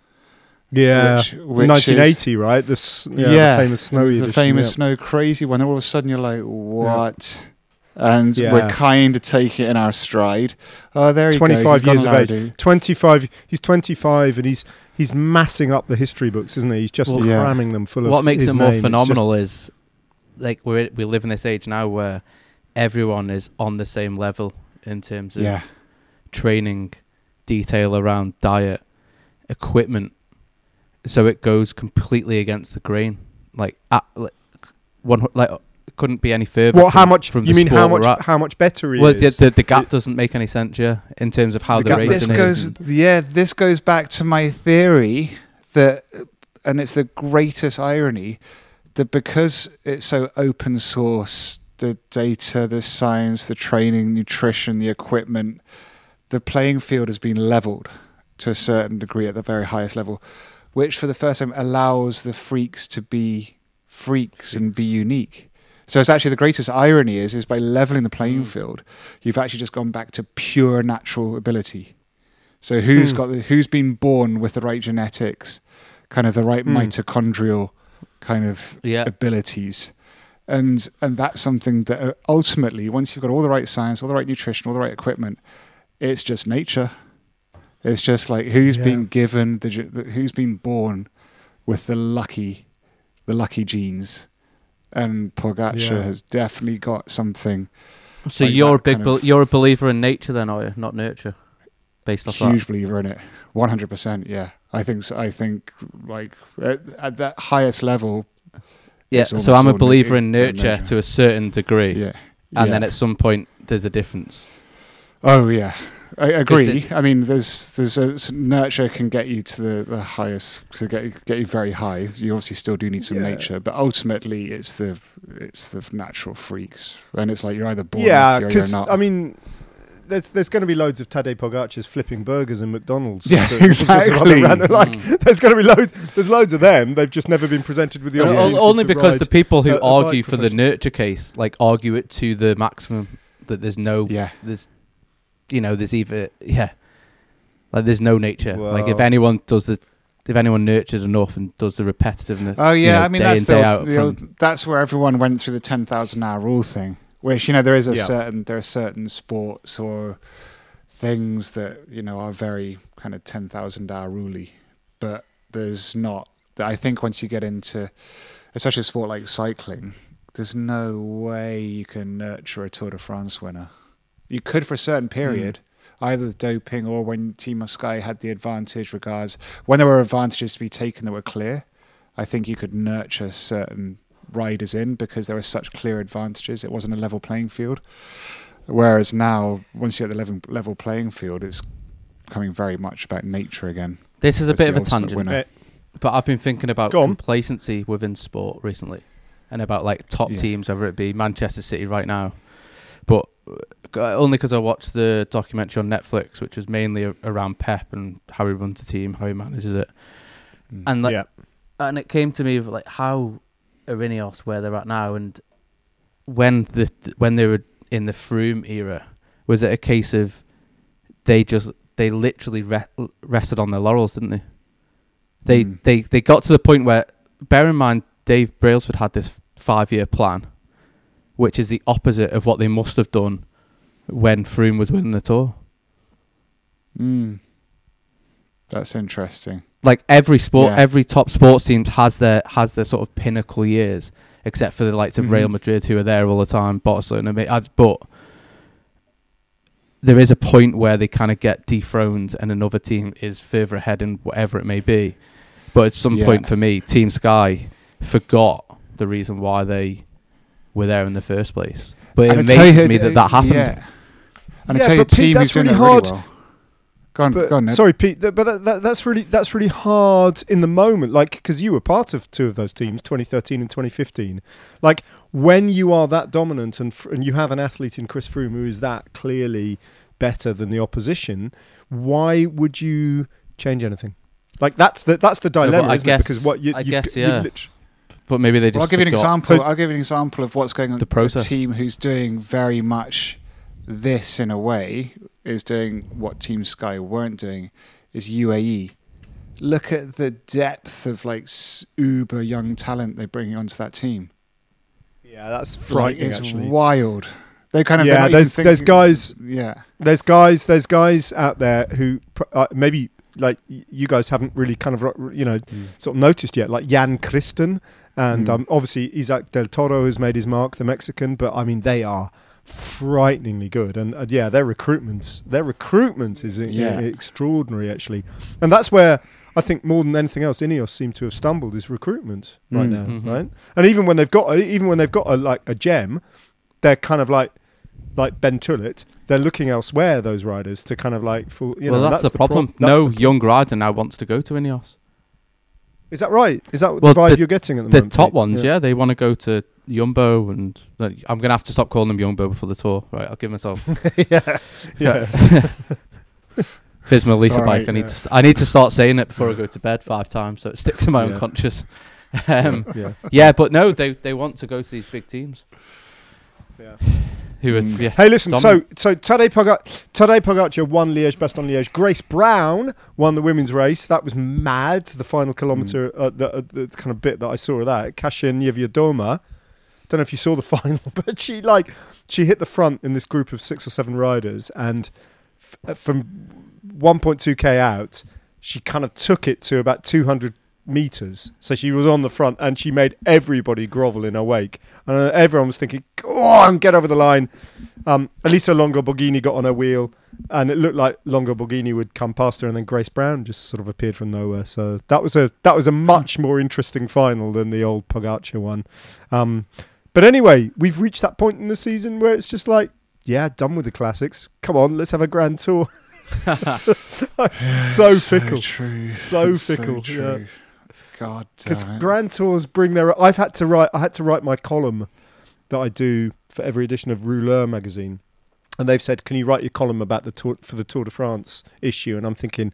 Yeah, Which- which nineteen is- eighty, right? This, yeah, Yeah, the famous snowy the edition, famous yeah. snow crazy one. All of a sudden you're like, what? And Yeah. we're kind of taking it in our stride. Oh, there he goes. twenty-five He's got years an of age. idea. twenty-five. He's twenty-five, and he's he's massing up the history books, isn't he? He's just Well, yeah. cramming them full of. What makes his it more name. It's phenomenal is, like, we we live in this age now where everyone is on the same level in terms of Yeah. training, detail around diet, equipment. So it goes completely against the grain. Like, at, like one like it couldn't be any further. What? From, How much? From You the mean how sport much? we're at. How much better he Well, the, is? the the gap doesn't make any sense, yeah, in terms of how The the, gap- racing This is. goes, and- yeah, this goes back to my theory that, and it's the greatest irony, that because it's so open source, the data, the science, the training, nutrition, the equipment, the playing field has been leveled to a certain degree at the very highest level, which for the first time allows the freaks to be freaks and be unique. So it's actually the greatest irony is, is by leveling the playing Mm. field, you've actually just gone back to pure natural ability. So who's Mm. got the, who's been born with the right genetics, kind of the right Mm. mitochondrial kind of Yeah. abilities. And and that's something that uh, ultimately, once you've got all the right science, all the right nutrition, all the right equipment, it's just nature. It's just like who's Yeah. been given the, ge- the who's been born with the lucky, the lucky genes, and Pogacar Yeah. has definitely got something. So like you're a that big, kind bel of- you're a believer in nature, then, are you? Not nurture, based off Huge that. believer in it, one hundred percent. Yeah, I think so, I think like at, at that highest level. Yeah, it's so I'm a almost all believer in na- nurture nature. to a certain degree, Yeah, and yeah. then at some point there's a difference. Oh yeah, I agree. it's- I mean, there's there's a s- nurture can get you to the, the highest, to get you- get you very high. You obviously still do need some Yeah. nature, but ultimately it's the it's the natural freaks, and it's like you're either born Yeah, with it or you're because not. I mean, there's there's going to be loads of Tadej Pogacar's flipping burgers in McDonald's. Yeah, But all sorts of other exactly. random- like, there's going to be loads. There's loads of them. They've just never been presented with the O- o- opportunity. only to because ride the people who a- a argue bike for the professionally. nurture case, like, argue it to the maximum, that there's no, yeah, there's, you know, there's either, yeah, like there's no nature. Like if Well- anyone does the, if anyone nurtures enough and does the repetitiveness. oh yeah. you know, I mean, day that's in, day the, out the from- old, that's where everyone went through the ten thousand hour rule thing. Which, you know, there is a Yeah. certain there are certain sports or things that, you know, are very kind of ten thousand hour ruley, but there's not. I think once you get into, especially a sport like cycling, there's no way you can nurture a Tour de France winner. You could for a certain period, mm. either with doping or when Team Sky had the advantage regards, when there were advantages to be taken that were clear, I think you could nurture certain riders in because there were such clear advantages. It wasn't a level playing field. Whereas now, once you're at the level, level playing field, it's becoming very much about nature again. This is a As bit the of a ultimate tangent, winner. but I've been thinking about Go on. complacency within sport recently, and about like top Yeah. teams, whether it be Manchester City right now, but uh, only because I watched the documentary on Netflix, which was mainly a- around Pep and how he runs the team, how he manages it, Mm. and like, Yeah. and it came to me of, like, how are Ineos where they're at now, and when the when they were in the Froome era, was it a case of they just they literally re- rested on their laurels, didn't they? They Mm. they they got to the point where, bear in mind, Dave Brailsford had this five-year plan, which is the opposite of what they must have done when Froome was winning the Tour. Mm. That's interesting. Like every sport, Yeah. every top sports team has their has their sort of pinnacle years, except for the likes of Mhm. Real Madrid, who are there all the time. Barcelona, may- uh, but there is a point where they kind of get dethroned, and another team is further ahead in whatever it may be. But at some Yeah. point, for me, Team Sky forgot the reason why they were there in the first place. But it And I tell you amazes who me d- that that happened. Yeah. And Yeah, I tell you, a but Pete, team that's who's doing really it really hard. well. Go on, But, go on, Ned. sorry, Pete, th- but that, that, that's really that's really hard in the moment. Like, because you were part of two of those teams, twenty thirteen and twenty fifteen. Like, when you are that dominant and fr- and you have an athlete in Chris Froome who is that clearly better than the opposition, why would you change anything? Like, that's the that's the but dilemma, I isn't guess- it? Because what you, I you, guess, you yeah. lit- But maybe they just Well, I'll give you an forgot. example. So- I'll give you an example of what's going on. The process. A team who's doing very much this in a way is doing what Team Sky weren't doing. Is U A E. Look at the depth of like s- uber young talent they're bringing onto that team. yeah, that's Like, frightening. it's actually, wild. They kind of Yeah, they're not there's- even there's thinking- guys- Yeah. there's guys there's guys out there who pr- uh, maybe like y- you guys haven't really kind of ro- you know sort of noticed yet, like Jan Christen and Mm. um, obviously Isaac Del Toro has made his mark, the Mexican, but I mean they are frighteningly good, and uh, yeah, their recruitments their recruitment is i- Yeah. i- extraordinary actually, and that's where I think more than anything else Ineos seem to have stumbled is recruitment right Mm. now, Mhm. right? And even when they've got even when they've got a, like a gem, they're kind of like like Ben Tullett, they're looking elsewhere, those riders, to kind of like full. You well, know, that's, that's the problem. prob- that's no the- young rider now wants to go to Ineos. Is that right? Is that Well, the vibe the- you're getting at the, The moment? top Pete? ones, yeah, they want to go to Jumbo, and like, I'm gonna have to stop calling them Jumbo before the Tour. Right, I'll give myself yeah, yeah. Visma Lisa Sorry, bike. I need yeah. to. I need to start saying it before I go to bed five times, so it sticks in my Yeah. unconscious. um, yeah. yeah, but no, they they want to go to these big teams. Yeah. Who are Mm. yeah, Hey, listen. dominant. So, so Tadej Pogacar, Tadej Pogacar won Liège, Best on Liège. Grace Brown won the women's race. That was mad. The final kilometre, uh, the, uh, the kind of bit that I saw of that, Kasia Niewiadoma. Don't know if you saw the final, but she like she hit the front in this group of six or seven riders, and f- uh, from one point two k out, she kind of took it to about two hundred meters. So she was on the front and she made everybody grovel in her wake. And uh, everyone was thinking, go on, get over the line. Um, Elisa Longo Borghini got on her wheel and it looked like Longo Borghini would come past her, and then Grace Brown just sort of appeared from nowhere. So that was a that was a much more interesting final than the old Pogacar one. Um, but anyway, we've reached that point in the season where it's just like, yeah, done with the classics. Come on, let's have a Grand Tour. so fickle, true. so It's fickle. So true. Yeah. God Because damn it. Grand Tours bring their. I've had to write. I had to write my column that I do for every edition of Rouleur magazine, and they've said, "Can you write your column about the tour for the Tour de France issue?" And I'm thinking,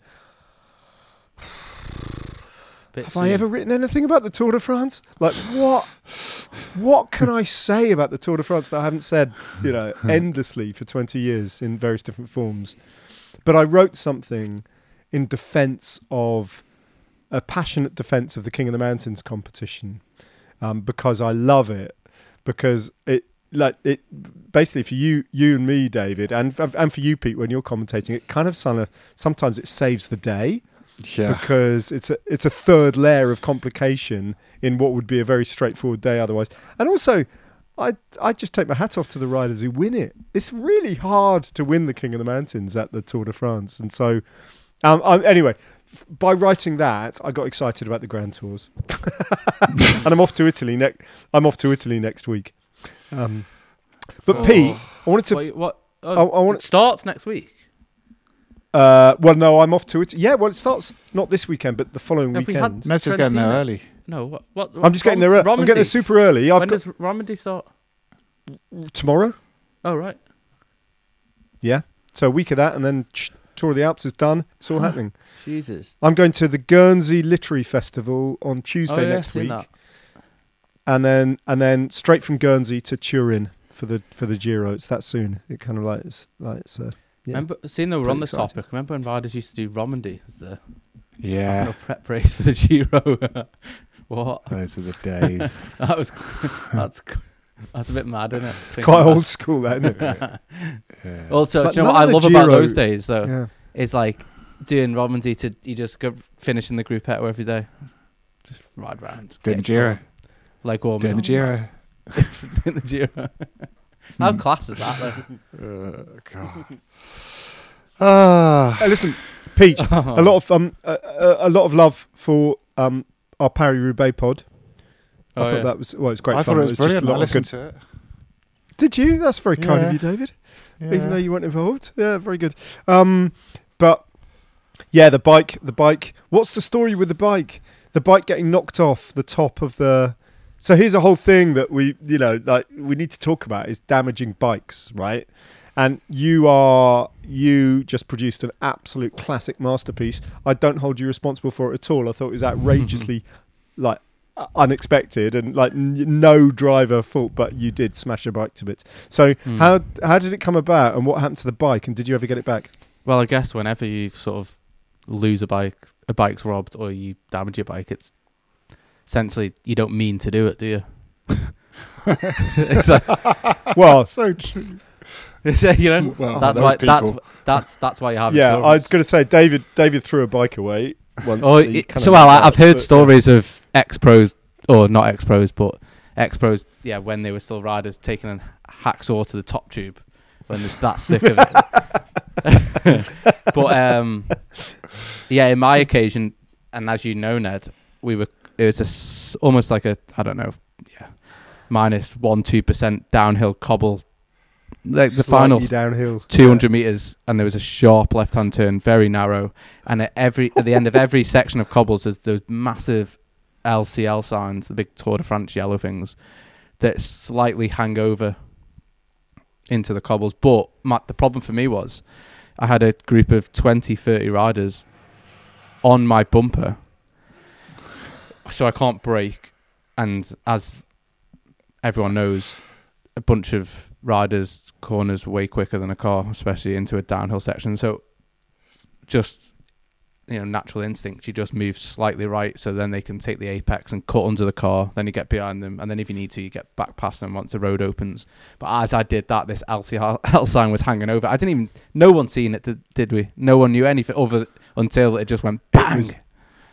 Bit have soon. I ever written anything about the Tour de France? Like what? What can I say about the Tour de France that I haven't said, you know, endlessly for twenty years in various different forms? But I wrote something in defence of a passionate defence of the King of the Mountains competition, um, because I love it, because it like it basically for you, you and me, David, and and for you, Pete, when you're commentating, it kind of some, sometimes it saves the day. Yeah. Because it's a it's a third layer of complication in what would be a very straightforward day otherwise. And also, I I just take my hat off to the riders who win it. It's really hard to win the King of the Mountains at the Tour de France. And so, um, I, anyway, f- by writing that, I got excited about the Grand Tours, and I'm off to Italy next. I'm off to Italy next week. Um, but Oh. Pete, I wanted to. Wait, what? Oh, I- I want- it starts next week. Uh, well, no, I'm off to it. Yeah, well, it starts not this weekend, but the following Have we weekend. had- Let's just get in there Trentino. early. No, what? what I'm just getting there. ear- I'm getting there super early. I've When got does Romandy start? tomorrow. Oh, right. Yeah, so a week of that, and then ch- Tour of the Alps is done. It's all happening. Jesus. I'm going to the Guernsey Literary Festival on Tuesday oh, yeah, next seen week, that. and then and then straight from Guernsey to Turin for the for the Giro. It's that soon. It kind of like it's like it's a. Yeah. Remember, seeing though we're Pretty on the exciting. topic, remember when riders used to do Romandy as the Yeah. final prep race for the Giro? What? Those are the days. That was that's that's a bit mad, isn't it? Thinking Quite about- old school, that, isn't it? Yeah. Also, But do you know none what I of the love about Giro- those days though? Yeah. Is like doing Romandy to you just go finish in the Gruppetto every day, just ride round. Doing the get Giro. form. Like warm Doing the Giro. Doing the Giro. How class is that though? Uh, God. Ah. Hey, listen, Pete. a lot of um, a, a, a lot of love for um our Paris Roubaix pod. I Oh, thought yeah. that was well, it's great I fun. thought it was just a brilliant. lot I of listened good- to it. Did you? That's very kind of Yeah. you, David. Yeah. Even though you weren't involved. Yeah, very good. Um, but yeah, the bike, the bike. What's the story with the bike? The bike getting knocked off the top of the. So here's a whole thing that we, you know, like we need to talk about is damaging bikes, right? And you are, you just produced an absolute classic masterpiece. I don't hold you responsible for it at all. I thought it was outrageously, like, uh, unexpected and like n- no driver fault, but you did smash a bike to bits. So Hmm. how how did it come about, and what happened to the bike, and did you ever get it back? Well, I guess whenever you sort of lose a bike, a bike's robbed, or you damage your bike, it's essentially you don't mean to do it, do you? It's like, Well, So true. you know, Well, that's those why that's people. that's that's why you have yeah, I was insurance. going to say David. David threw a bike away once. Oh, he it, kind of so well, knocked I, I've out, heard but, stories of ex pros, or not ex pros, but ex pros. Yeah, when they were still riders, taking a hacksaw to the top tube when they're that sick of it. But um, yeah, in my occasion, and as you know, Ned, we were. It was a s almost like a I don't know, yeah, minus one two percent downhill cobble, like the slightly final downhill two hundred meters, and there was a sharp left-hand turn, very narrow, and at every at the end of every section of cobbles, there's those massive L C L signs, the big Tour de France yellow things, that slightly hang over into the cobbles. But my, the problem for me was, I had a group of twenty, thirty riders on my bumper, so I can't brake, and as everyone knows, a bunch of riders corners way quicker than a car, especially into a downhill section. So just, you know, natural instinct, you just move slightly right so then they can take the apex and cut under the car. Then you get behind them, and then if you need to, you get back past them once the road opens. But as I did that, this L C L sign was hanging over. I didn't even, no one seen it, did, did we? No one knew anything other until it just went bang. was-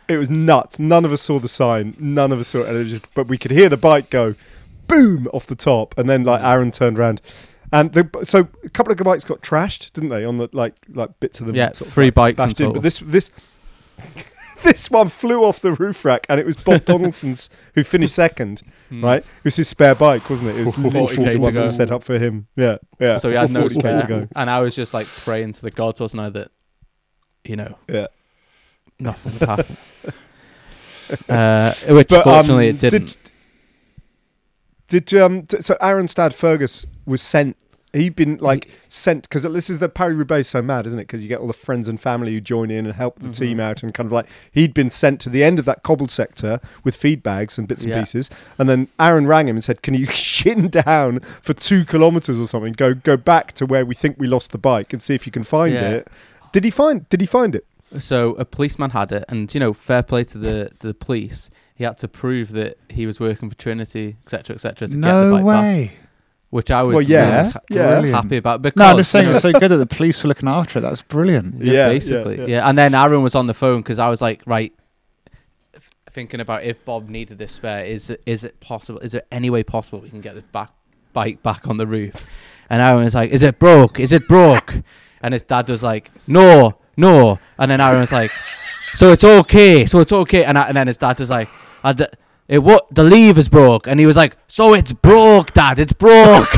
It was nuts. None of us saw the sign. None of us saw it. And it was just, but we could hear the bike go boom off the top. And then like Aaron turned around. And the, so a couple of bikes got trashed, didn't they? On the like like bits of them. Yeah, sort of three like bikes in bashed in. total. But this this this one flew off the roof rack, and it was Bob Donaldson's who finished second. Right, it was his spare bike, wasn't it? It was forty K the to one that go. was set up for him. Yeah, yeah. So he had no forty K spare to go. and I was just like praying to the gods, wasn't I, that you know Yeah. nothing would happen. uh, which But, um, fortunately it didn't. Did, did um? T- so Aaron's dad Fergus was sent. He'd been like sent because this is the Paris-Roubaix so mad, isn't it? Because you get all the friends and family who join in and help the Mm-hmm. team out, and kind of like he'd been sent to the end of that cobbled sector with feed bags and bits and Yeah. pieces, and then Aaron rang him and said, "Can you shin down for two kilometers or something? Go go back to where we think we lost the bike and see if you can find Yeah. it." Did he find? Did he find it? So a policeman had it, and you know, fair play to the the police. He had to prove that he was working for Trinity, et cetera, et cetera, to get the No bike back, way. which I was Well, yeah, really ha- yeah. Brilliant. happy about. Because No, I'm just saying you know, it's so good that the police were looking after it. That's brilliant. Yeah, Yeah, basically, yeah, yeah, yeah. And then Aaron was on the phone because I was like, right, f- thinking about if Bob needed this spare, is it is it possible? Is there any way possible we can get this back bike back on the roof? And Aaron was like, is it broke? Is it broke? And his dad was like, no, no. And then Aaron was like, so it's okay, so it's okay. And I, and then his dad was like, I d- it what the lever's broke, and he was like, so it's broke, Dad, it's broke.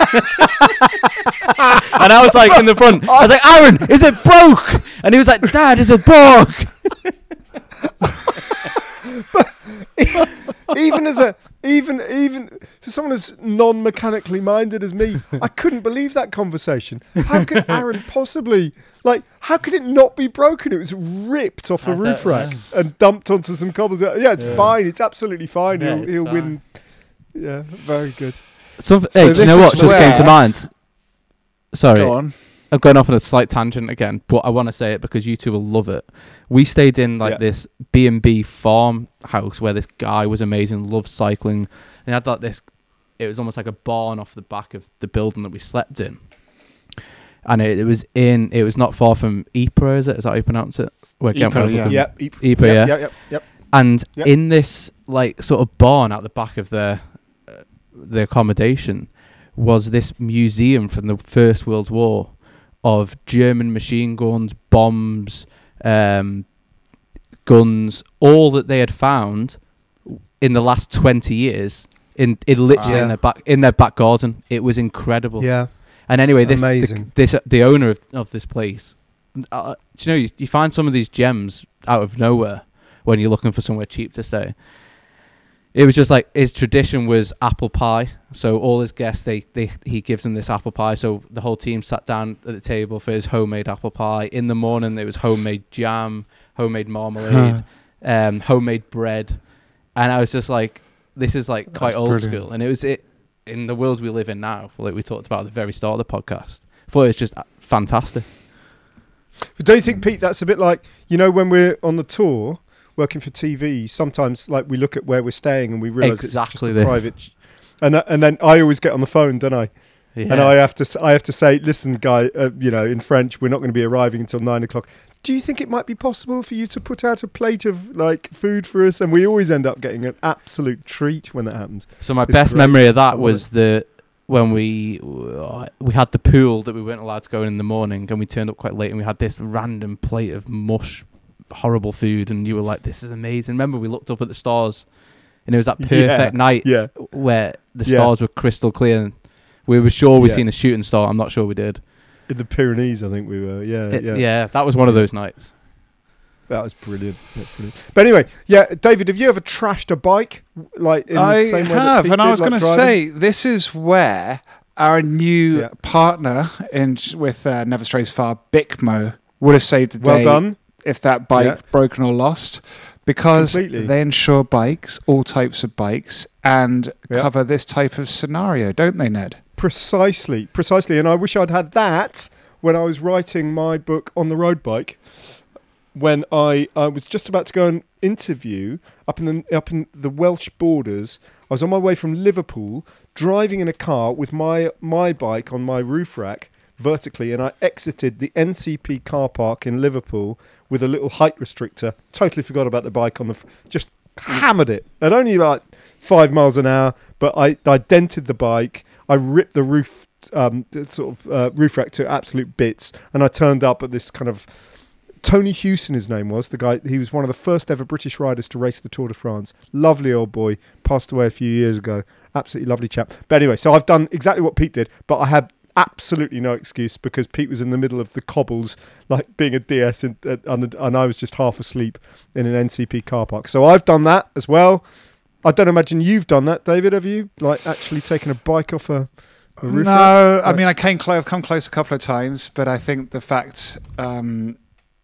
And I was like in the front, I was like, Aaron, is it broke? And he was like, Dad, is it broke? even as a even even for someone as non-mechanically minded as me, I couldn't believe that conversation. How could Aaron possibly like? How could it not be broken? It was ripped off a I roof don't rack know. and dumped onto some cobbles. Yeah, it's fine. It's absolutely fine. Yeah, he'll it's he'll fine. win. Yeah, very good. Something, So hey, do you this know what is just came to where- mind? Sorry, Go on. I'm going off on a slight tangent again, but I want to say it because you two will love it. We stayed in like Yeah. this B and B farmhouse where this guy was amazing, loved cycling, and he had like this. It was almost like a barn off the back of the building that we slept in, and it, it was in. It was not far from Ypres, is it? Is that how you pronounce it? Where Ypres, Kent yeah. Road- Yep. Yep. Ypres, Yep. yeah. Yep. Yep. Yep. And Yep. in this like sort of barn at the back of the uh, the accommodation was this museum from the First World War of German machine guns, bombs, um, guns, all that they had found in the last twenty years in, in literally Wow. in their back in their back garden. It was incredible. Yeah. And anyway, this Amazing. The, this the owner of, of this place. Uh, do you know you, you find some of these gems out of nowhere when you're looking for somewhere cheap to stay. It was just like his tradition was apple pie. So all his guests, they, they he gives them this apple pie. So the whole team sat down at the table for his homemade apple pie. In the morning, there was homemade jam, homemade marmalade, um, homemade bread, and I was just like, this is like quite That's old brilliant. school. And it was it in the world we live in now, like we talked about at the very start of the podcast. I thought it was just fantastic. But don't you think, Pete, that's a bit like, you know, when we're on the tour working for T V, sometimes like we look at where we're staying and we realise Exactly it's just a this. private. Sh- and uh, and then I always get on the phone, don't I? Yeah. And I have to s- I have to say, listen, guy, uh, you know, in French, we're not going to be arriving until nine o'clock. Do you think it might be possible for you to put out a plate of like food for us? And we always end up getting an absolute treat when that happens. So my It's best great. memory of I that love was the when we uh, we had the pool that we weren't allowed to go in in the morning, and we turned up quite late, and we had this random plate of mush, horrible food, and you were like, "This is amazing." Remember, we looked up at the stars, and it was that perfect Yeah, night yeah. where the Yeah. stars were crystal clear. And we were sure we Yeah. seen a shooting star. I'm not sure we did. In the Pyrenees, I think we were. Yeah, It- yeah. yeah, that was one of those nights. That was brilliant. That's brilliant. But anyway, yeah, David, have you ever trashed a bike? Like in I the same way that have, Pete and I did, was like going to driving? say this is where our new Yeah. partner in with uh, Never Strays Far, Bicmo, would have saved the Well day done. if that bike Yeah. broken or lost, because Completely. they insure bikes, all types of bikes, and Yeah. cover this type of scenario, don't they, Ned? Precisely, precisely. And I wish I'd had that when I was writing my book on the road bike. When I, I was just about to go and interview up in the up in the Welsh borders, I was on my way from Liverpool, driving in a car with my my bike on my roof rack, vertically, and I exited the N C P car park in Liverpool with a little height restrictor. Totally forgot about the bike on the... F- just hammered it at only about five miles an hour, but I, I dented the bike. I ripped the roof, um, the sort of uh, roof rack to absolute bits, and I turned up at this kind of... Tony Hewson, his name was, the guy, he was one of the first ever British riders to race the Tour de France. Lovely old boy, passed away a few years ago. Absolutely lovely chap. But anyway, so I've done exactly what Pete did, but I had absolutely no excuse because Pete was in the middle of the cobbles, like being a D S, in, uh, and, and I was just half asleep in an N C P car park. So I've done that as well. I don't imagine you've done that, David, have you? Like actually taken a bike off a... a roof No, rack? I mean, I came close, I've come close a couple of times, but I think the fact... Um,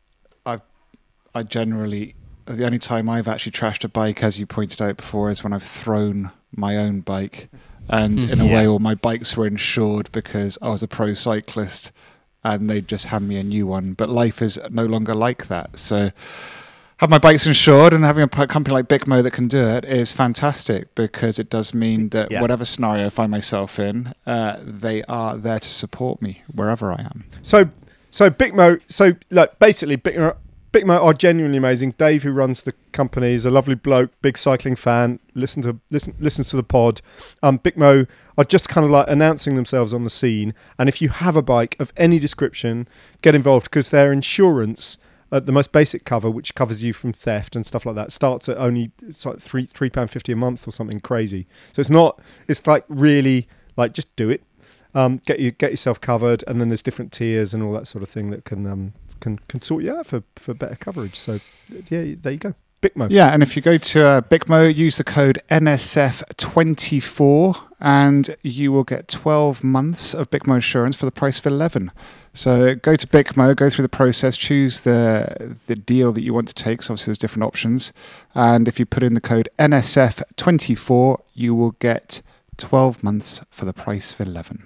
I generally, the only time I've actually trashed a bike, as you pointed out before, is when I've thrown my own bike. And in a Yeah. way, all my bikes were insured because I was a pro cyclist and they'd just hand me a new one. But life is no longer like that. So have my bikes insured, and having a p- company like Bicmo that can do it is fantastic because it does mean that Yeah. whatever scenario I find myself in, uh, they are there to support me wherever I am. So, so Bicmo, so like basically Bicmo, Bicmo are genuinely amazing. Dave, who runs the company, is a lovely bloke, big cycling fan. Listen to listen listens to the pod. Um, Bicmo are just kind of like announcing themselves on the scene. And if you have a bike of any description, get involved because their insurance, uh, the most basic cover, which covers you from theft and stuff like that, starts at only it's like three three pound fifty a month or something crazy. So it's not. It's like really like just do it. Um, get you get yourself covered, and then there's different tiers and all that sort of thing that can um, can can sort you out for, for better coverage. So yeah, there you go, Bicmo. Yeah, and if you go to uh, Bicmo, use the code N S F twenty-four, and you will get twelve months of Bicmo insurance for the price of eleven. So go to Bicmo, go through the process, choose the the deal that you want to take. So obviously there's different options, and if you put in the code N S F twenty-four, you will get twelve months for the price of eleven.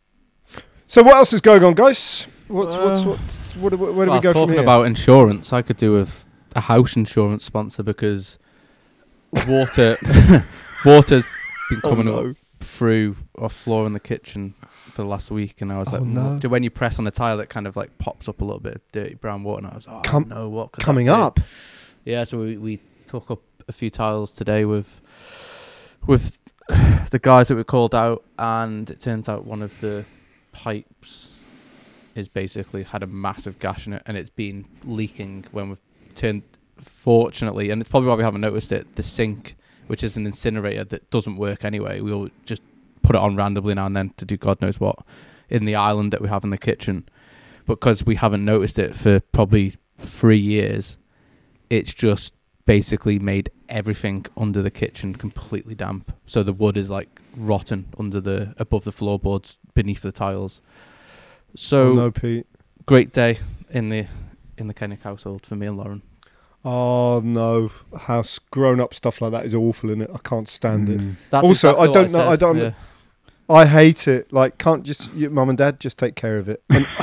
So what else is going on, guys? What's Uh, what's what's what, where do Well, we go from talking here? about insurance, I could do with a house insurance sponsor because water water's been Oh, coming no. up through our floor in the kitchen for the last week, and I was Oh, like, no. "Do when you press on the tile, it kind of like pops up a little bit of dirty brown water." And I was, "Oh Com- no, what could that coming be?" up. Yeah, so we we took up a few tiles today with with the guys that we called out, and it turns out one of the pipes is basically had a massive gash in it, and it's been leaking when we've turned. Fortunately, and it's probably why we haven't noticed it, the sink, which is an incinerator that doesn't work anyway, we'll just put it on randomly now and then to do God knows what in the island that we have in the kitchen. But because we haven't noticed it for probably three years, it's just basically made everything under the kitchen completely damp. So the wood is like rotten under the above the floorboards, beneath the tiles. So Oh, no, Pete. great day in the in the Kennick household for me and Lauren. Oh no, house grown up stuff like that is awful, isn't it? I can't stand it. That's Also, exactly I what don't know- I said, don't- yeah. I hate it. Like, can't just your mum and dad just take care of it, and,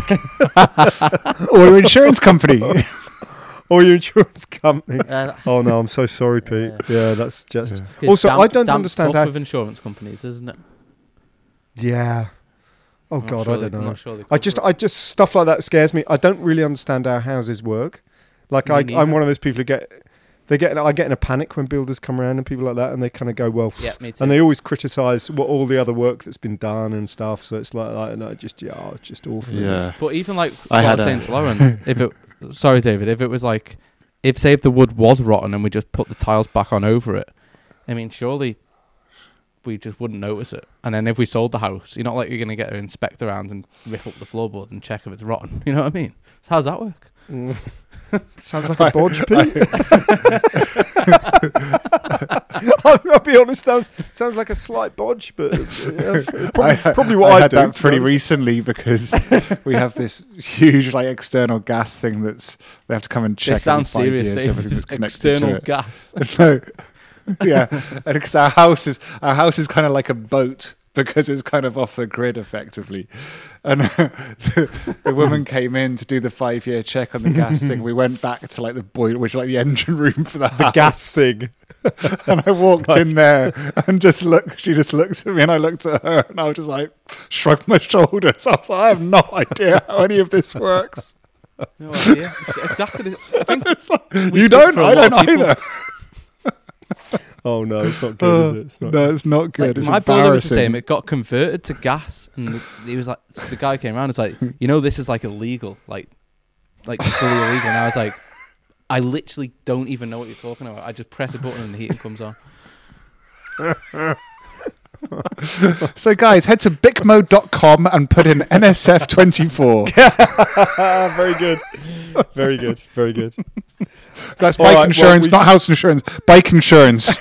Or your insurance company. or your insurance company? Uh, Oh no, I'm so sorry, Pete. Yeah, that's just. It's Also, damp- I don't damp understand tough how. with insurance companies, isn't it? Yeah. Oh I'm not God, sure I they- don't I'm know. not sure they I just, cover I just stuff like that scares me. I don't really understand how houses work. Like, Me I, neither. I'm one of those people who get, they get, I get in a panic when builders come around and people like that, and they kind of go, well, Yeah, me too. and they always criticise what all the other work that's been done and stuff. So it's like, like no, just yeah, oh, it's just awful. isn't it? Yeah. But even like I what I had was a- saying to Lauren, if it, sorry David, if it was like, if say if the wood was rotten and we just put the tiles back on over it, I mean, surely we just wouldn't notice it. And then if we sold the house, you're not like you're going to get an inspector around and rip up the floorboard and check if it's rotten. You know what I mean? So how's that work? Mm. Sounds like a bodge, Pete. I'll, I'll be honest, sounds sounds like a slight bodge, but uh, yeah, probably, I, probably what I I, had do. that to be pretty honest. recently because we have this huge like external gas thing that's they have to come and check. This sounds every five serious, years Dave. everything that's connected External to it. gas. No. Yeah, and because our house is our house is kind of like a boat because it's kind of off the grid effectively. And the, the woman came in to do the five year check on the gas thing. We went back to like the boiler, which is like the engine room for the, The house. gas thing. And I walked in there and just looked, she just looked at me and I looked at her and I was just like, shrugged my shoulders. I was like, I have no idea how any of this works. No idea. It's exactly. I think It's like, we you speak don't, for a I lot don't of people. either. Oh no, it's not good, is it? It's not No, good. it's not good. Like, it's my brother was the embarrassing. same. It got converted to gas, and the, he was like, so the guy came around. It's like, you know, this is like illegal, like, like fully illegal. And I was like, I literally don't even know what you're talking about. I just press a button and the heating comes on. So guys, head to bicmo dot com and put in N S F twenty-four. Ah, very good. Very good. Very good. That's All bike right, well, insurance, we- not house insurance. Bike insurance.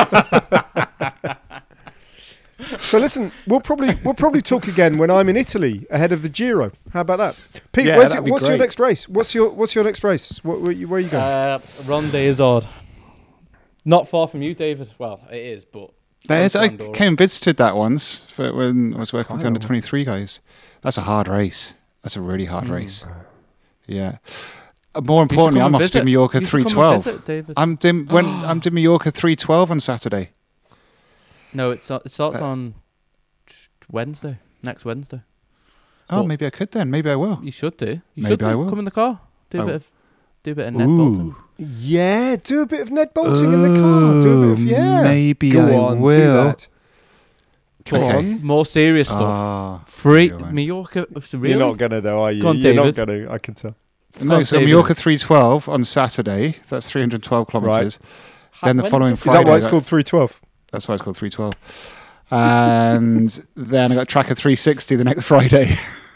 So listen, we'll probably we'll probably talk again when I'm in Italy ahead of the Giro. How about that, Pete? Yeah, where's that'd your, be what's your great. next race? What's your what's your next race? What, where, you- where are you going? Uh, Ronde Izard. Not far from you, David. Well, it is, but There is, I Close down door. came and visited that once for when I was working with the Kyle. under twenty-three guys. That's a hard race. That's a really hard Mm. race. Yeah. Uh, More You should importantly, come I'm and off to visit. Mallorca You should three come and twelve. visit, David. I'm dim, when I'm to Mallorca three twelve on Saturday. No, it's, it starts Uh, on Wednesday. Next Wednesday. Oh, Well, maybe I could then. Maybe I will. You should do. You Maybe should do. I will. Come in the car. Do a I bit will. of do a bit of net bolting. yeah, do a bit of net bolting in the car. Do a bit of yeah. Maybe Go I on, do will. that. Go Okay. on. More serious stuff. Ah, Free maybe I won't. Mallorca. Really? You're not gonna though, are you? Go on, You're not David. gonna. I can tell. No, on, so David. Mallorca three twelve on Saturday. That's three hundred twelve kilometres. Then the when following did Is this- Friday. that why it's that- called three twelve? That's why it's called three twelve. And then I got Tracker three sixty the next Friday.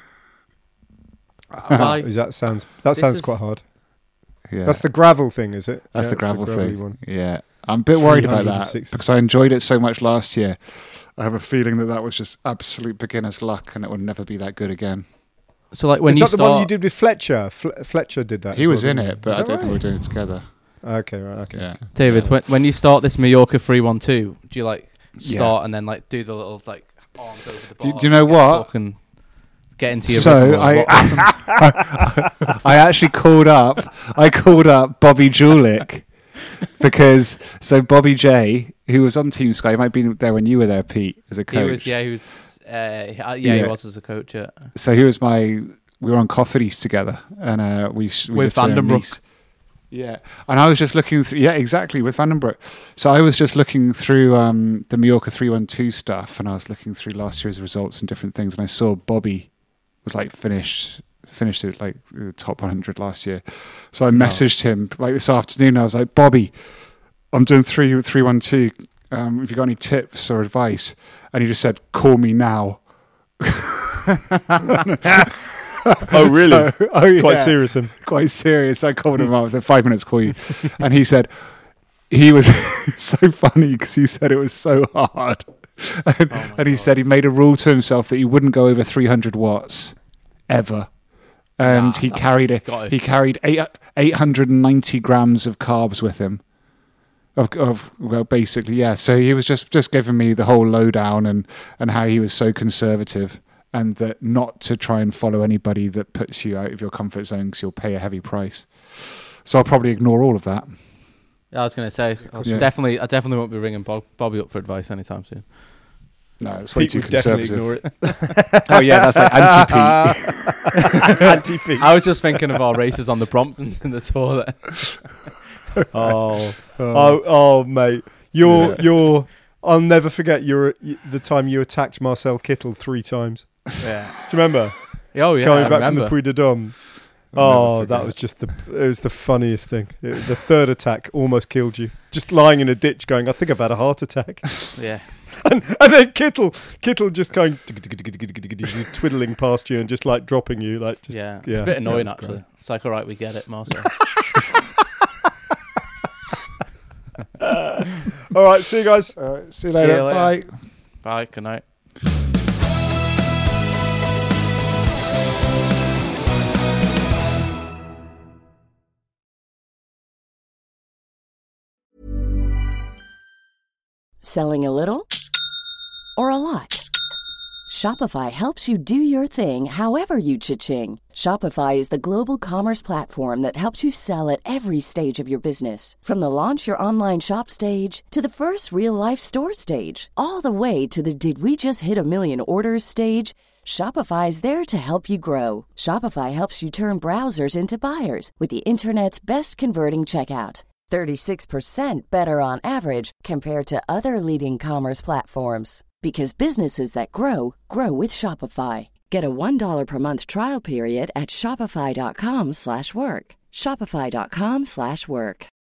Why? Is that sounds that This sounds is- quite hard. Yeah. That's the gravel thing, is it? That's Yeah, the gravel gravelly thing. one. Yeah. I'm a bit worried about that three sixty. because I enjoyed it so much last year. I have a feeling that that was just absolute beginner's luck and it would never be that good again. So like when Is you that the start, one you did with Fletcher? Fle- Fletcher did that. He as was well, in didn't it, he? but Is I that don't think we right? were doing it together. Okay, right. Okay. Yeah. David, Yeah. when when you start this Mallorca three one two, do you like Yeah. start and then like do the little like arms over the Do- bar? do you know what? And get into your So rhythm or I, what? I actually called up. I called up Bobby Julik because so Bobby J, who was on Team Sky, he might be there when you were there, Pete, as a coach. He was yeah, he was uh, yeah, he Yeah. was as a coach. Yeah. So he was my. We were on Cofidis together, and uh, we, sh- we With lived together in Vandenbroek. Nice. Yeah, and I was just looking through. Yeah, exactly with Vandenbroek. So I was just looking through um, the Mallorca three one two stuff, and I was looking through last year's results and different things, and I saw Bobby was like finished finished it like the top one hundred last year. So I messaged him like this afternoon. I was like, Bobby, I'm doing three three one two. Um, if you got any tips or advice, and he just said, call me now. Oh, really? So- oh, Quite yeah. serious. Him. Quite serious. I called him up. I said, five minutes, call you. And he said, he was so funny because he said it was so hard. And, and he said he made a rule to himself that he wouldn't go over three hundred watts ever. And Nah, he that's carried it. gotta- He carried eight, eight hundred ninety grams of carbs with him. Of, of well, basically, yeah. So he was just, just giving me the whole lowdown and, and how he was so conservative. And that not to try and follow anybody that puts you out of your comfort zone because you'll pay a heavy price. So I'll probably ignore all of that. I was going to say, I'll Yeah. definitely, I definitely won't be ringing Bob, Bobby up for advice anytime soon. No, it's way Pete too would definitely conservative. ignore it. Oh yeah, that's like anti-Pete. Anti-Pete. I was just thinking of our races on the Bromptons in the tour. There. Oh, oh, oh, mate, you're Yeah. you're. I'll never forget your the time you attacked Marcel Kittel three times. Yeah. Do you remember? Oh yeah. Coming I back remember. from the Puy de Dôme. I'll never Oh, that forget. was just the. It was the funniest thing. It- the third attack almost killed you. Just lying in a ditch, going, "I think I've had a heart attack." Yeah. and, and then Kittel, Kittel just going twiddling past you and just like dropping you, like just Yeah. It's yeah, a bit annoying yeah, it was actually. It's like, all right, we get it, Marcel. All right, see you guys. All right, see you later. See you later. Bye. Bye. Good night. Selling a little or a lot? Shopify helps you do your thing however you cha-ching. Shopify is the global commerce platform that helps you sell at every stage of your business. From the launch your online shop stage to the first real-life store stage, all the way to the did we just hit a million orders stage. Shopify is there to help you grow. Shopify helps you turn browsers into buyers with the internet's best converting checkout. thirty-six percent better on average compared to other leading commerce platforms. Because businesses that grow, grow with Shopify. Get a one dollar per month trial period at shopify.com slash work. Shopify.com slash work.